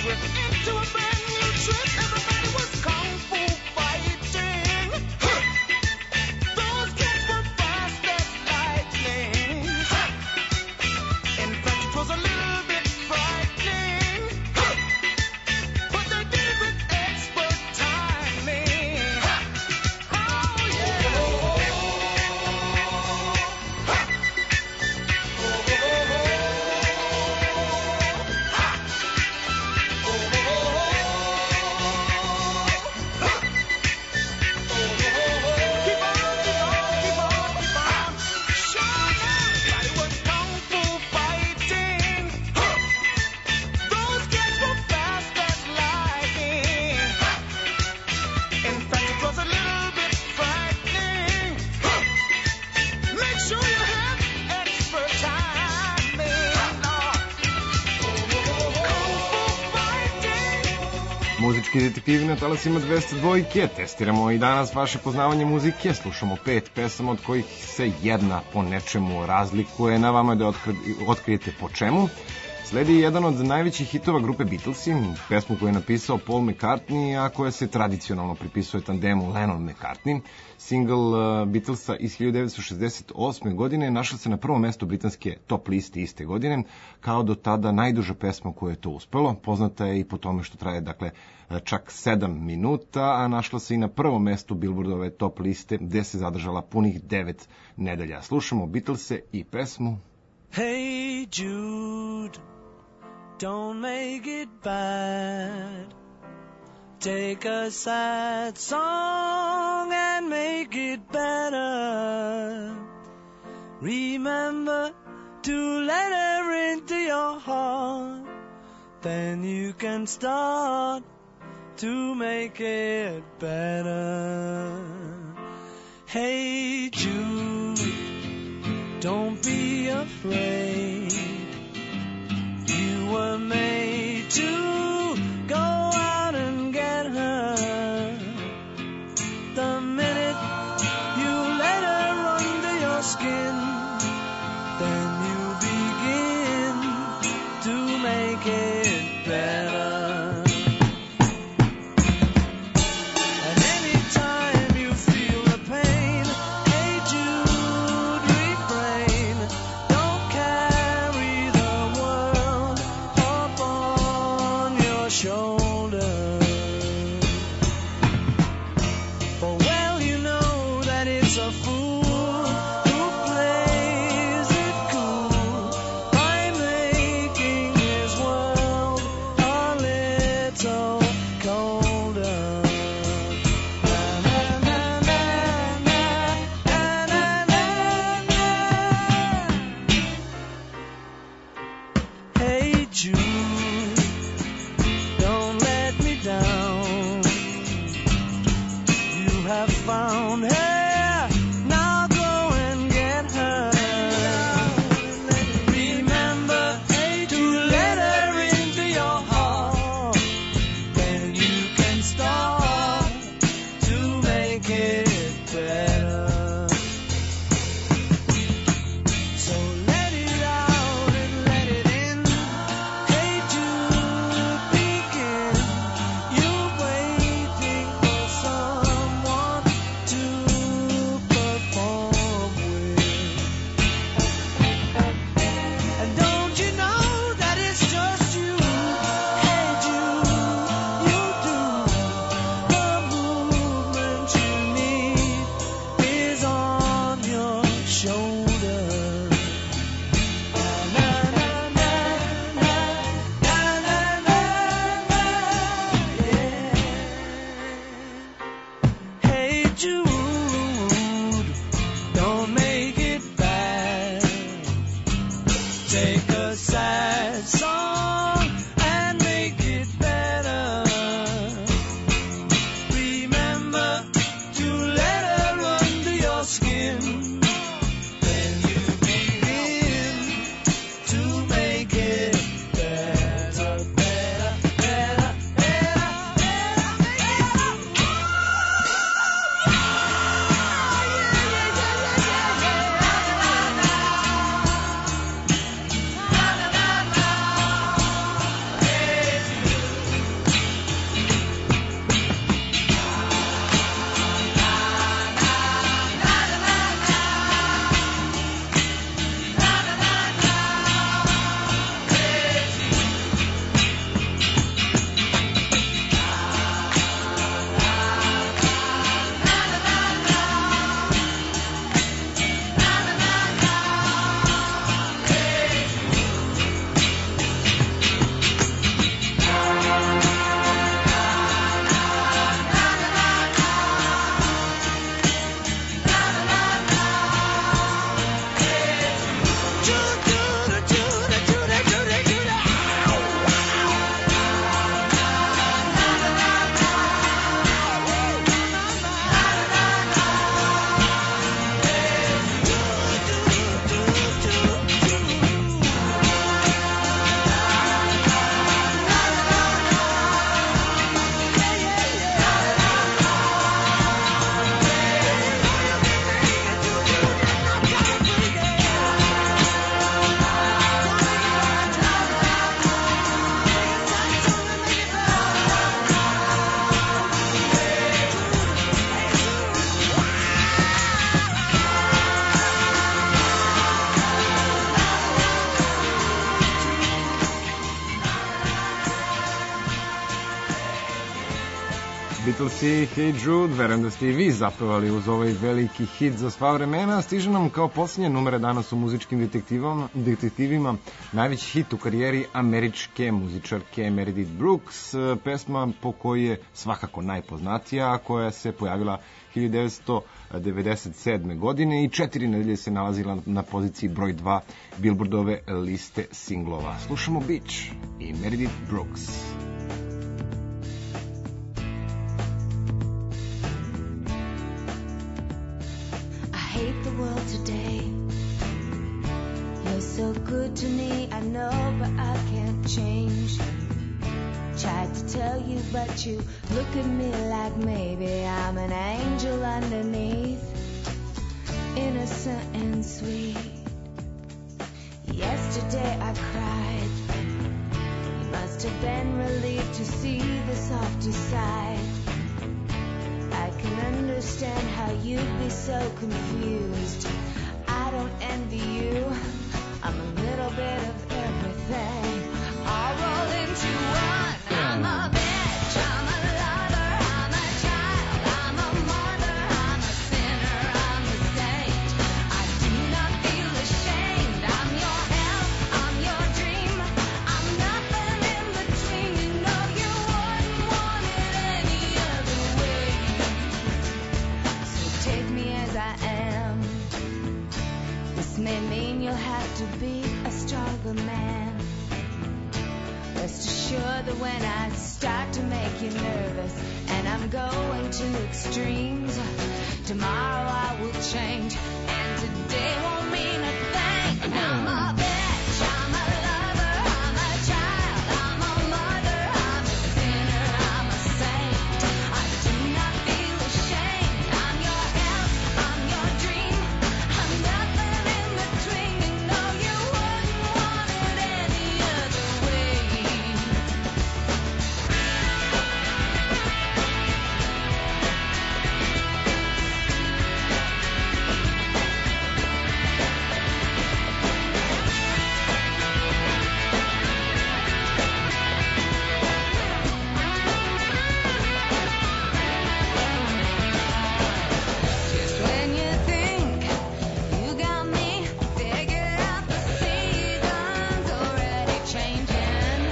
S5: we're into a brand new trip. Everybody was kung fu fighting. Those kids were fast as lightning. In fact, it was a little bit frightening. But they did it with expert timing. Oh yeah.
S3: Muzički detektivi na talasima 202. Testiramo i danas vaše poznavanje muzike. Slušamo 5 pesama od kojih se jedna po nečemu razlikuje. Na vama je da otkrijete po čemu. Sledi jedan od najvećih hitova grupe Beatlesi, pesmu koju je napisao Paul McCartney, a koja se tradicionalno pripisuje tandemu Lennon-McCartney. Single Beatlesa iz 1968. godine našla se na prvom mestu britanske top liste iste godine, kao do tada najduža pesma koja je to uspelo. Poznata je i po tome što traje čak 7 minuta, a našla se i na prvom mestu Billboardove top liste, gde se zadržala punih 9 nedelja. Slušamo Beatlese i pesmu
S5: Hey Jude, don't make it bad. Take a sad song and make it better. Remember to let her into your heart. Then you can start to make it better. Hey Jude, don't be afraid. You were made to go out and get her. The minute you let her under your skin, then you begin to make it better. And anytime you feel the pain, hey Jude, refrain. Don't carry the world upon your shoulder. For well you know that it's a fool who plays it cool by making his world a little colder. Na, na, na, na, na, na, na, na. Hey Jude, don't
S3: Beatlesi, Hey Jude, verujem da ste i vi zapevali uz ovaj veliki hit za sva vremena. Stiže nam kao posljednja numera danas u muzičkim detektivima najveći hit u karijeri američke muzičarke Meredith Brooks, pesma po kojoj je svakako najpoznatija, koja se pojavila 1997. godine i 4 nedelje se nalazila na poziciji broj 2 Billboardove liste singlova. Slušamo Beach i Meredith Brooks.
S4: Hate the world today. You're so good to me, I know, but I can't change. Tried to tell you, but you look at me like maybe I'm an angel underneath, innocent and sweet. Yesterday I cried. You must have been relieved to see the softer side. I can understand how you'd be so confused. I don't envy you. I'm a little bit of everything. I'll roll into one. I'm a bitch, I'm a lover, I'm a child, I'm a mother, I'm a sinner, I'm a saint. I do not feel ashamed. I'm your hell, I'm your dream. I'm nothing in between. You know you wouldn't want it any other way. So take me as I am. This may mean you'll have to be a stronger man. Rest assured that when I start to make you nervous and I'm going to extremes, tomorrow I will change and today won't mean a thing. I'm a bitch, I'm a lover, I'm a child, I'm a mother, I'm a sinner, I'm a saint. I do not feel ashamed. I'm your hell, I'm your dream. I'm nothing in between. You know you wouldn't want it any other way. Just when you think you got me figured out, the season's already changing.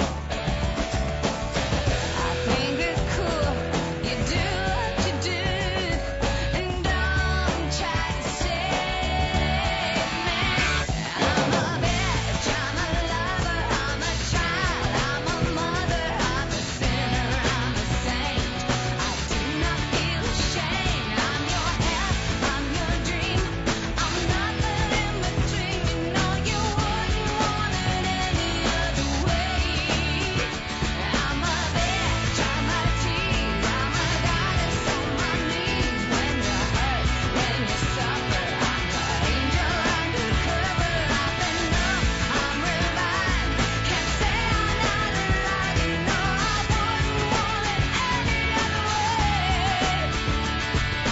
S4: I think it's cool you do what you do, and don't try to save me. I'm a bitch, I'm a lover, I'm a child, I'm a mother, I'm a sinner, I'm a saint. I do not feel ashamed. I'm your hell, I'm your dream. I'm nothing in between. You know you wouldn't want it any other way. I'm a bitch, I'm a tease, I'm a goddess on my knees. When you hurt, when you suffer, I'm the angel undercover. I've been numb, I'm revived. Can't say I'm not alive. You know I wouldn't want it any other way.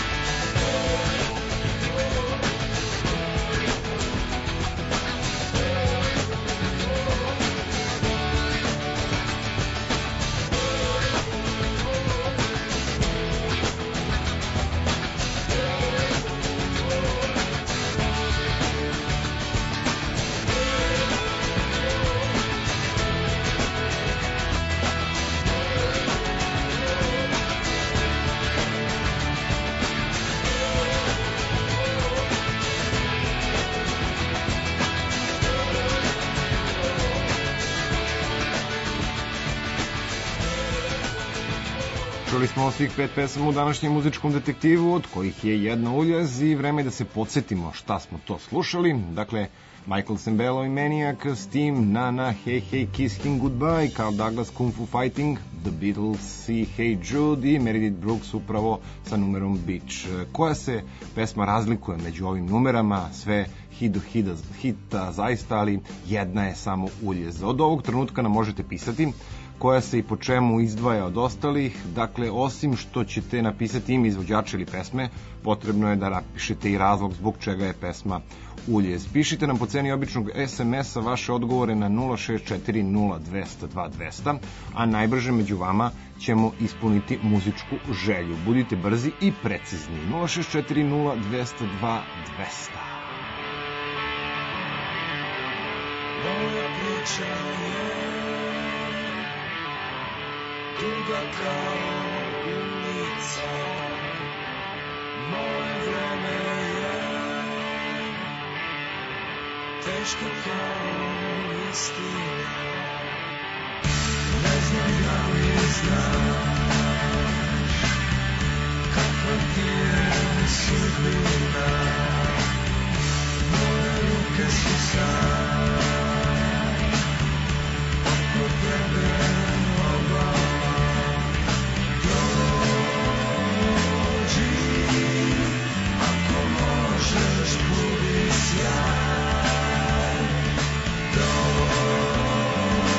S3: Čuli smo svih 5 pesama u današnjem muzičkom detektivu, od kojih je jedna uljez i vreme je da se podsjetimo šta smo to slušali. Dakle, Michael Sembello i Maniac, Steam, Nana, Hey Hey Kissing Goodbye, Carl Douglas Kung Fu Fighting, The Beatles i Hey Jude i Meredith Brooks upravo sa numerom Beach. Koja se pesma razlikuje među ovim numerama, sve hita zaista, ali jedna je samo uljez. Od ovog trenutka nam možete pisati koja se i po čemu izdvaja od ostalih. Dakle, osim što ćete napisati ime izvođača ili pesme, potrebno je da napišete i razlog zbog čega je pesma Uljez. Pišite nam po ceni običnog SMS-a vaše odgovore na 06402002200, a najbrže među vama ćemo ispuniti muzičku želju. Budite brzi i precizni. 06402002200.
S5: Moja priča je duga kao ulica, moje vreme je teško kao istina. Ne znam da li znaš kakva ti je sudbina, moje ruke su sad oko tebe obala. Dođi, ako možeš, budi sjaj. Dođi,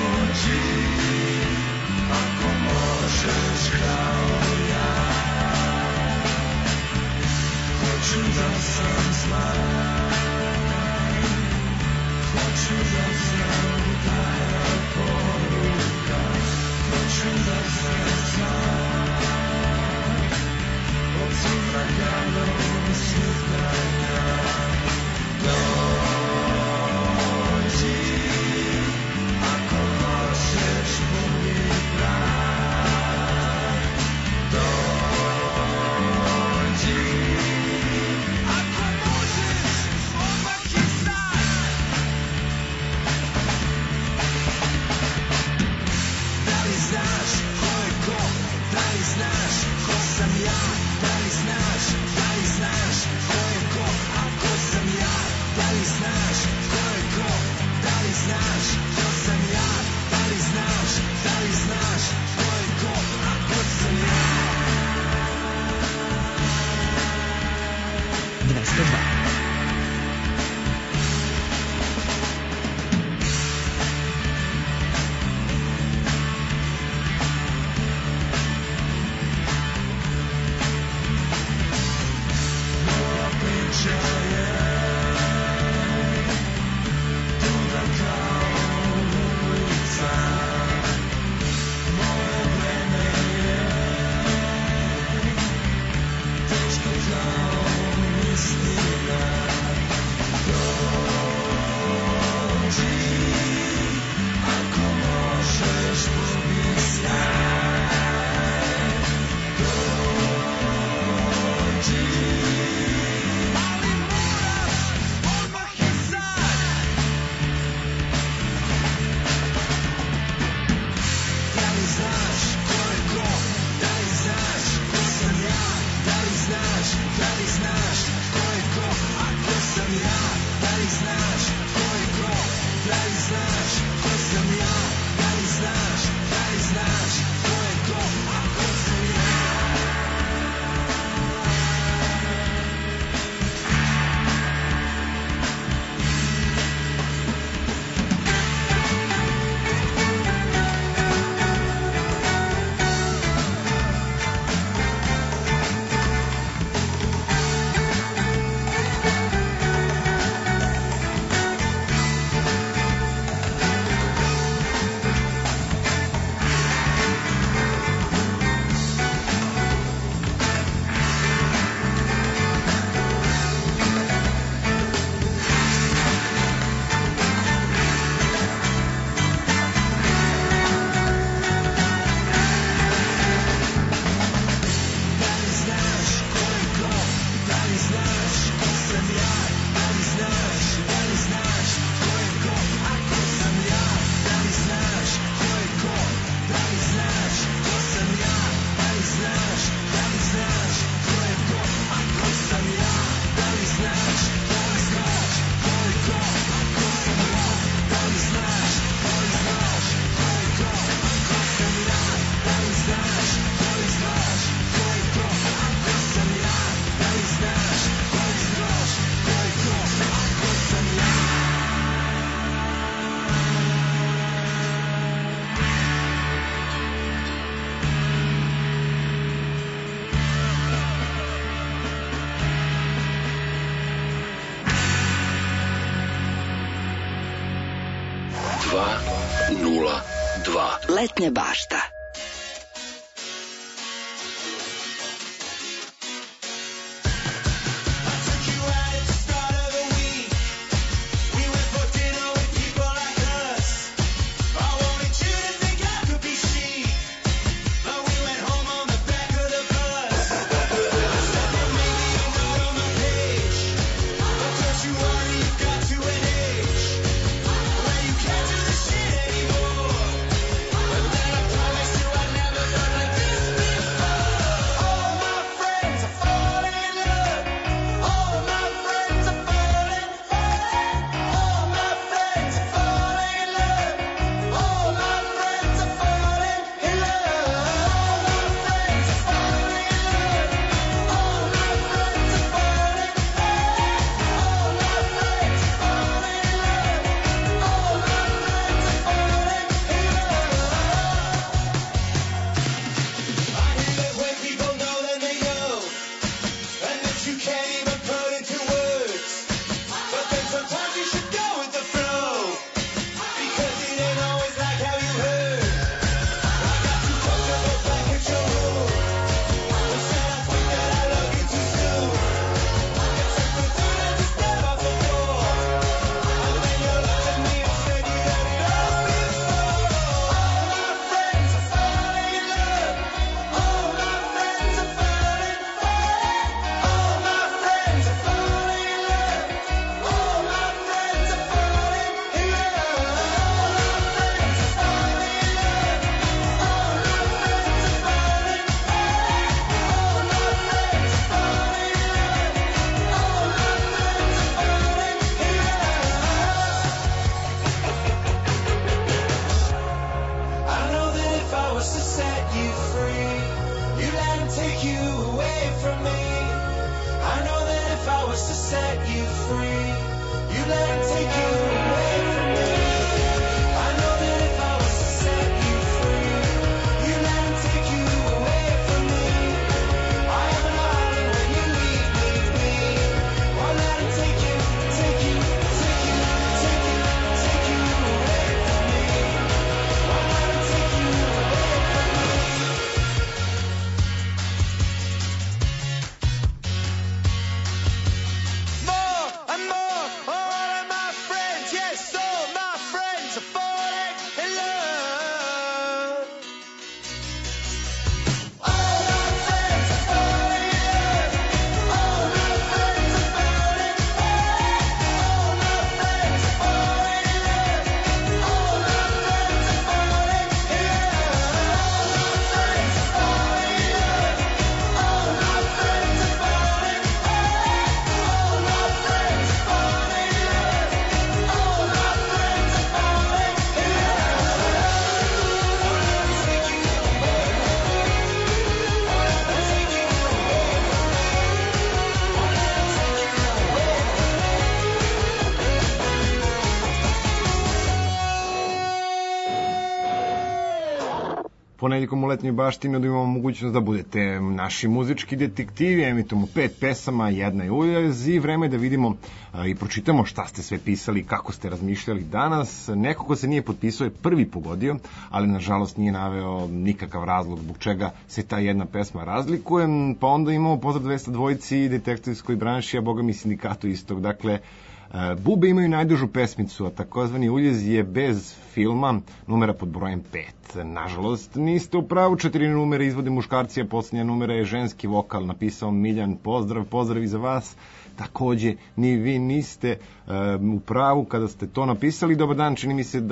S8: Letnja bašta.
S3: Ponedjeljkom u Letnjoj baštini da imamo mogućnost da budete naši muzički detektivi, emitujemo 5 pesama, jedna je uljez i vreme je da vidimo i pročitamo šta ste sve pisali, kako ste razmišljali danas. Neko ko se nije potpisao je prvi pogodio, ali nažalost nije naveo nikakav razlog zbog čega se ta jedna pesma razlikuje, pa onda imamo pozdrav 202 detektivskoj branši, a boga mi sindikatu istog. Dakle, Bube imaju najdužu pesmicu, a takozvani uljez je bez filma, numera pod brojem 5. Nažalost, niste u pravu, 4 numere izvode muškarci, a posljednja numera je ženski vokal, napisao Miljan. Pozdrav i za vas. Takođe, ni vi niste u pravu kada ste to napisali. Dobar dan, čini mi se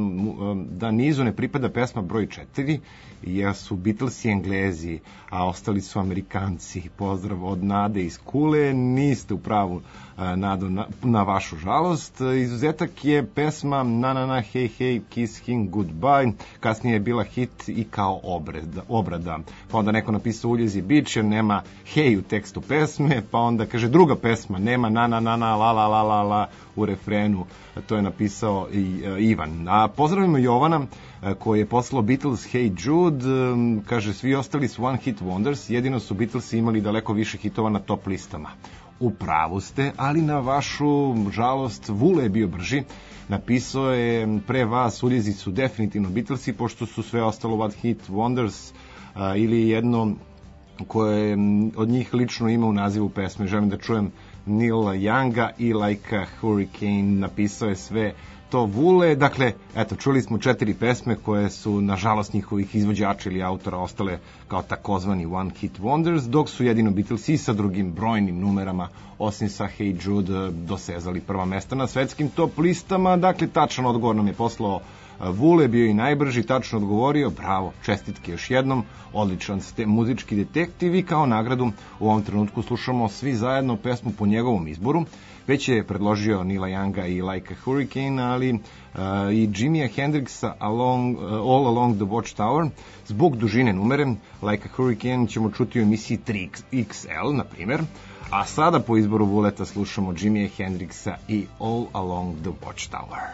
S3: da nizu ne pripada pesma broj 4, jer su Beatlesi Englezi, a ostali su Amerikanci. Pozdrav od Nade iz Kule, niste u pravu, Nado, na vašu žalost. Izuzetak je pesma Na na na hej hej kiss him goodbye, kasnije je bila hit i kao obrada. Pa onda neko napisao uljezi bić jer nema hej u tekstu pesme, pa onda kaže druga pesma, nema na na na na la la la la la u refrenu, to je napisao i Ivan. A pozdravimo Jovana koji je poslao Beatles Hey Jude, kaže svi ostali su one hit wonders, jedino su Beatlesi imali daleko više hitova na top listama. U pravu ste, ali na vašu žalost Vule je bio brži. Napisao je pre vas uljezicu definitivno Beatlesi, pošto su sve ostalo What Hit Wonders ili jedno koje od njih lično ima u nazivu pesme. Želim da čujem Neila Younga i Like a Hurricane, napisao je sve to Vule. Dakle, eto, čuli smo 4 pesme koje su, nažalost, njihovih izvođača ili autora ostale kao takozvani One Hit Wonders, dok su jedino Beatles i sa drugim brojnim numerama, osim sa Hey Jude, dosezali prva mesta na svetskim top listama. Dakle, tačan odgovor nam je poslao Vule, bio i najbrži, tačno odgovorio, bravo, čestitke još jednom, odličan ste muzički detektiv i kao nagradu u ovom trenutku slušamo svi zajedno pesmu po njegovom izboru. Već je predložio Neila Younga i Like a Hurricane, ali i Jimmya Hendrixa All Along the Watchtower. Zbog dužine numere Like a Hurricane ćemo čuti u emisiji 3XL, na primer. A sada po izboru Vuleta slušamo Jimmya Hendrixa i All Along the Watchtower.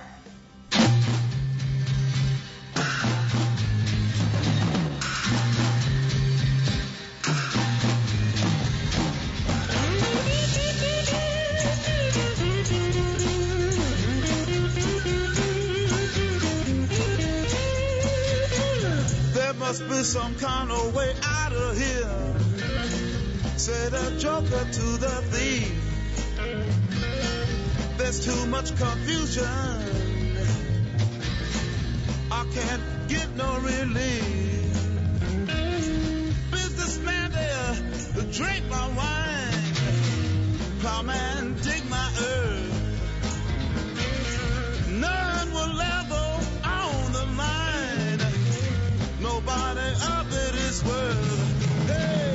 S5: Must be some kind of way out of here, said a joker to the thief. There's too much confusion, I can't get no relief. Businessman there, drink my wine, plowman dig my earth. None will ever own the mine, nobody of it is worth. Hey.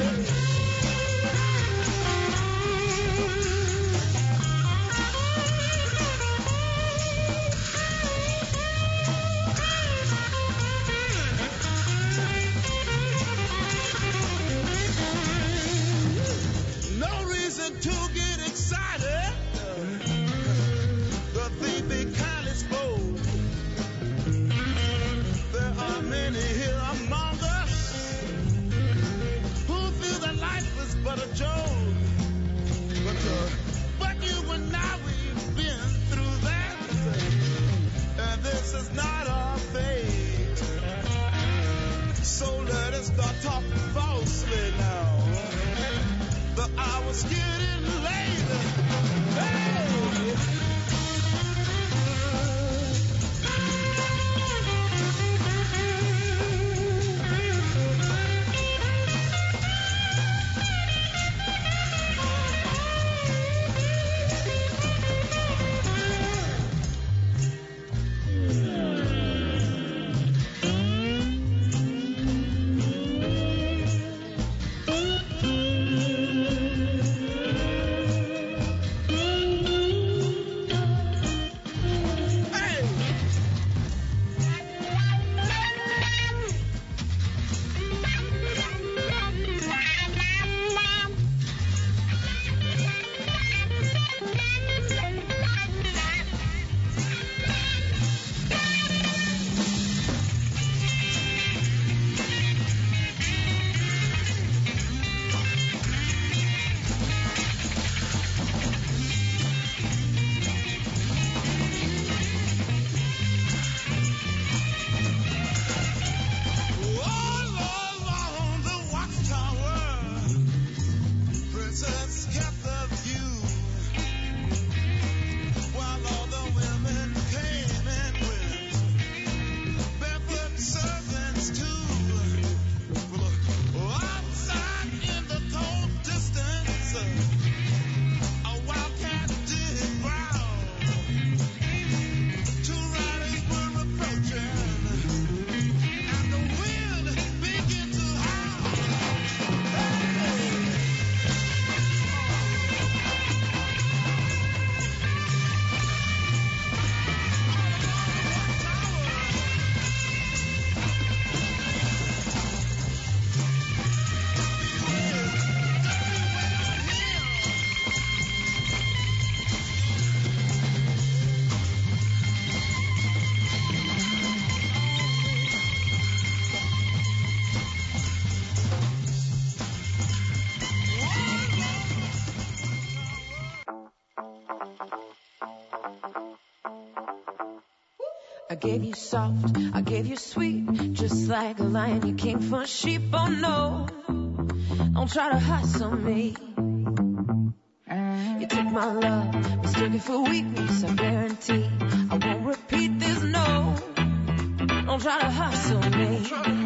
S5: No reason to get excited, the thief be kindly spoke. There are many here among us who feel that life is but a joke. But you and I, we've been through that, and this is not our fate. So let us start talking falsely now. The hour's getting late. Hey!
S4: gave you soft, I gave you sweet, just like a lion you came for sheep. Oh no, don't try to hustle me. You took my love, mistook it for weakness. I guarantee I won't repeat this. No, don't try to hustle me.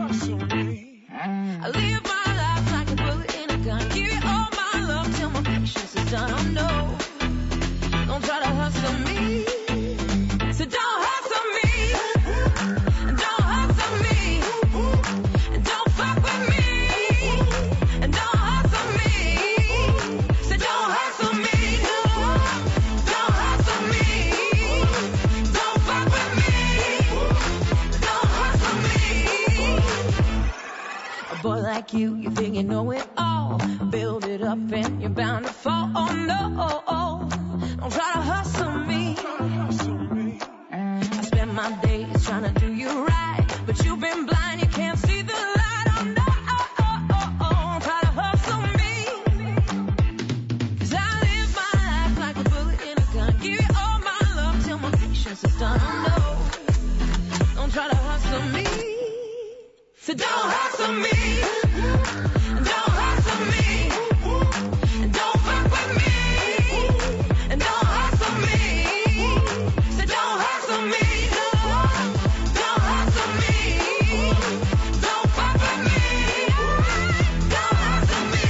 S4: I live my life like a bullet in a gun. Give you all my love till my patience is done. Oh no, don't try to hustle me. So don't hustle me. Don't hustle me. Don't fuck with me. And don't hustle me. So don't hustle me. Don't hustle me. Don't fuck with me. Don't hustle me. A boy like you think you know it all. Build it up and you're bound to fall. Oh no, don't try to hustle me. I spend my days trying to do you right, but you've been blind, you can't see the light. Oh no, don't try to hustle me. 'Cause I live my life like a bullet in a gun. Give you all my love till my patience is done. Oh no, don't try to hustle me. So don't hustle me. Don't hustle me. Don't fuck with me. And don't hustle me. So don't hustle me. Don't hustle me. Don't fuck with me. Don't hustle me.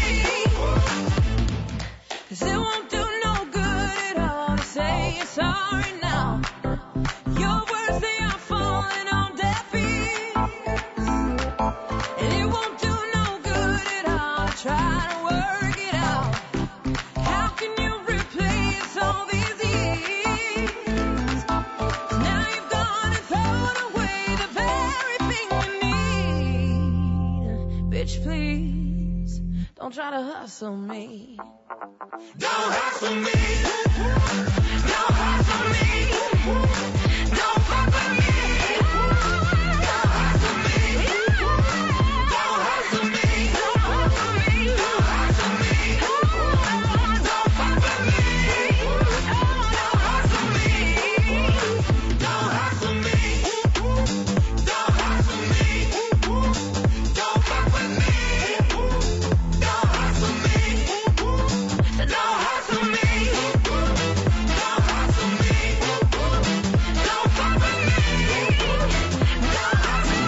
S4: 'Cause it won't do no good at all to say you're sorry now. Your words, they are falling on deaf ears. And it won't do no good at all to try to work it out. How can you replace all these years? 'Cause now you've gone and thrown away the very thing you need. Bitch, please, don't try to hustle me. Don't hustle me. Don't hustle me. Don't fuck with me. Don't hustle me. Don't hustle me. Don't hustle me. Don't hustle me. Don't fuck with me. Don't hustle me. Don't hustle me. Don't hustle me. Don't fuck with me. Don't hustle me. Don't hustle me. Don't hustle me. Don't fuck with me. Don't hustle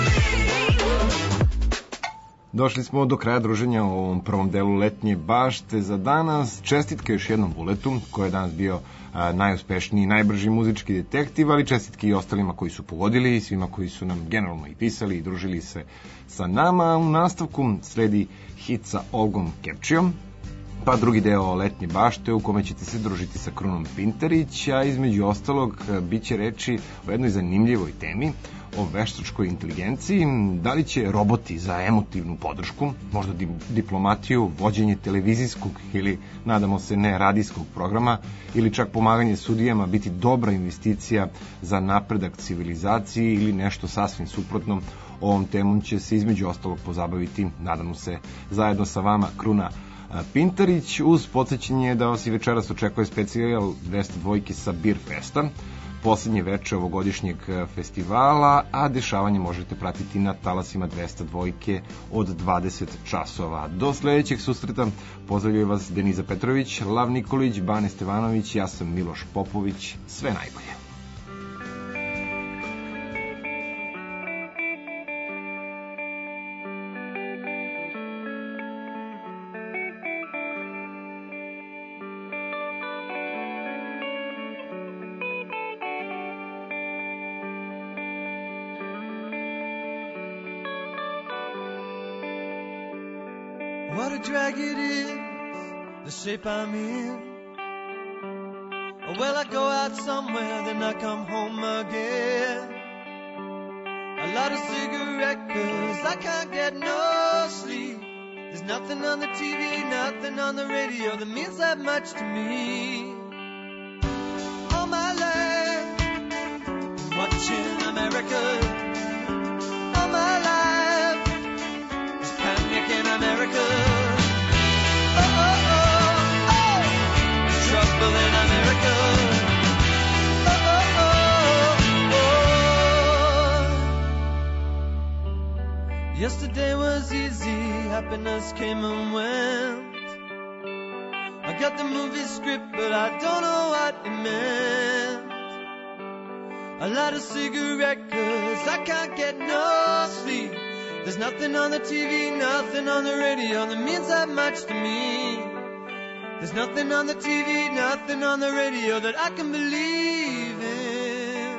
S4: me.
S3: Došli smo do kraja druženja u ovom prvom delu letnje bašte za danas. Čestitke još jednom Buletu, koji je danas bio najuspešniji, najbrži muzički detektiv, ali čestitke i ostalima koji su pogodili i svima koji su nam generalno i pisali i družili se sa nama. U nastavku sledi hit sa Olgom Kepčijom, pa drugi deo letnje bašte u kome ćete se družiti sa Krunom Pintarić, a između ostalog bit će reči o jednoj zanimljivoj temi, o veštačkoj inteligenciji, da li će roboti za emotivnu podršku, možda diplomatiju, vođenje televizijskog ili, nadamo se, ne radijskog programa, ili čak pomaganje sudijama biti dobra investicija za napredak civilizaciji ili nešto sasvim suprotno. Ovom temom će se između ostalog pozabaviti, nadamo se, zajedno sa vama Kruna Pintarić, uz podsjećanje da vas i večeras očekuje specijal 202 sa Beer Festa, poslednje veče ovogodišnjeg festivala, a dešavanje možete pratiti na talasima 202 od 20 časova. Do sledećeg susreta pozdravljaju vas Deniza Petrović, Lav Nikolić, Bane Stevanović, ja sam Miloš Popović, sve najbolje.
S5: What a drag it is, the shape I'm in. Well, I go out somewhere, then I come home again. A lot of cigarette, 'cause I can't get no sleep. There's nothing on the TV, nothing on the radio that means that much to me. All my life, watching America. All my life, just panic in America. Oh, oh, oh, oh, trouble in America. Oh, oh, oh, oh. Yesterday was easy, happiness came and went. I got the movie script, but I don't know what it meant. I light a cigarette 'cause I can't get no sleep. There's nothing on the TV, nothing on the radio that means that much to me. There's nothing on the TV, nothing on the radio that I can believe in.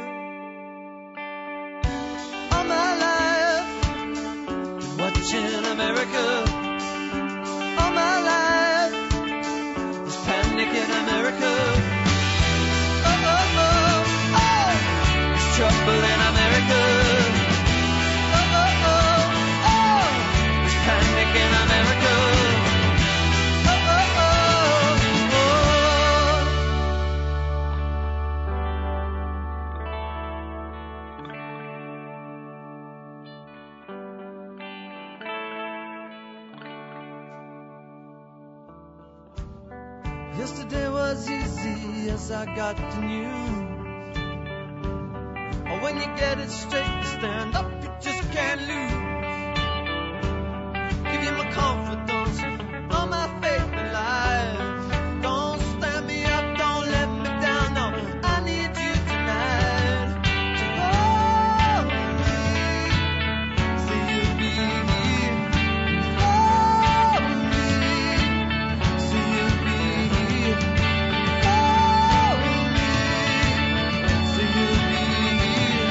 S5: All my life, been watching America. All my life, there's panic in America. Oh, oh, oh, oh, there's trouble in America. Oh, oh, oh, oh, there's panic in America. Oh, oh, oh, oh. Yesterday was easy as I got the news. Or when you get it straight, you stand up, you just can't lose. Give you my confidence, all my faith in life. Don't stand me up, don't let me down, no, I need you tonight. To hold me, say you'll be here. Hold me, say you'll be here. Hold me, say you'll be here.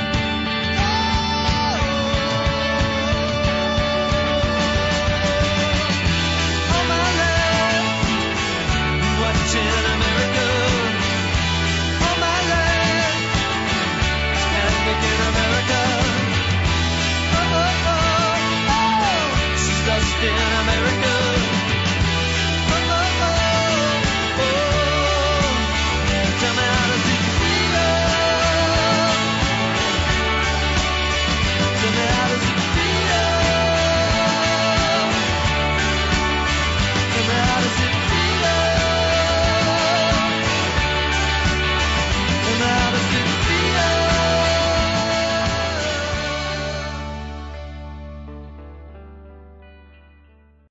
S5: All my life, been watching America. All my life, it's panic in America. Oh, oh, oh, oh, she's lost in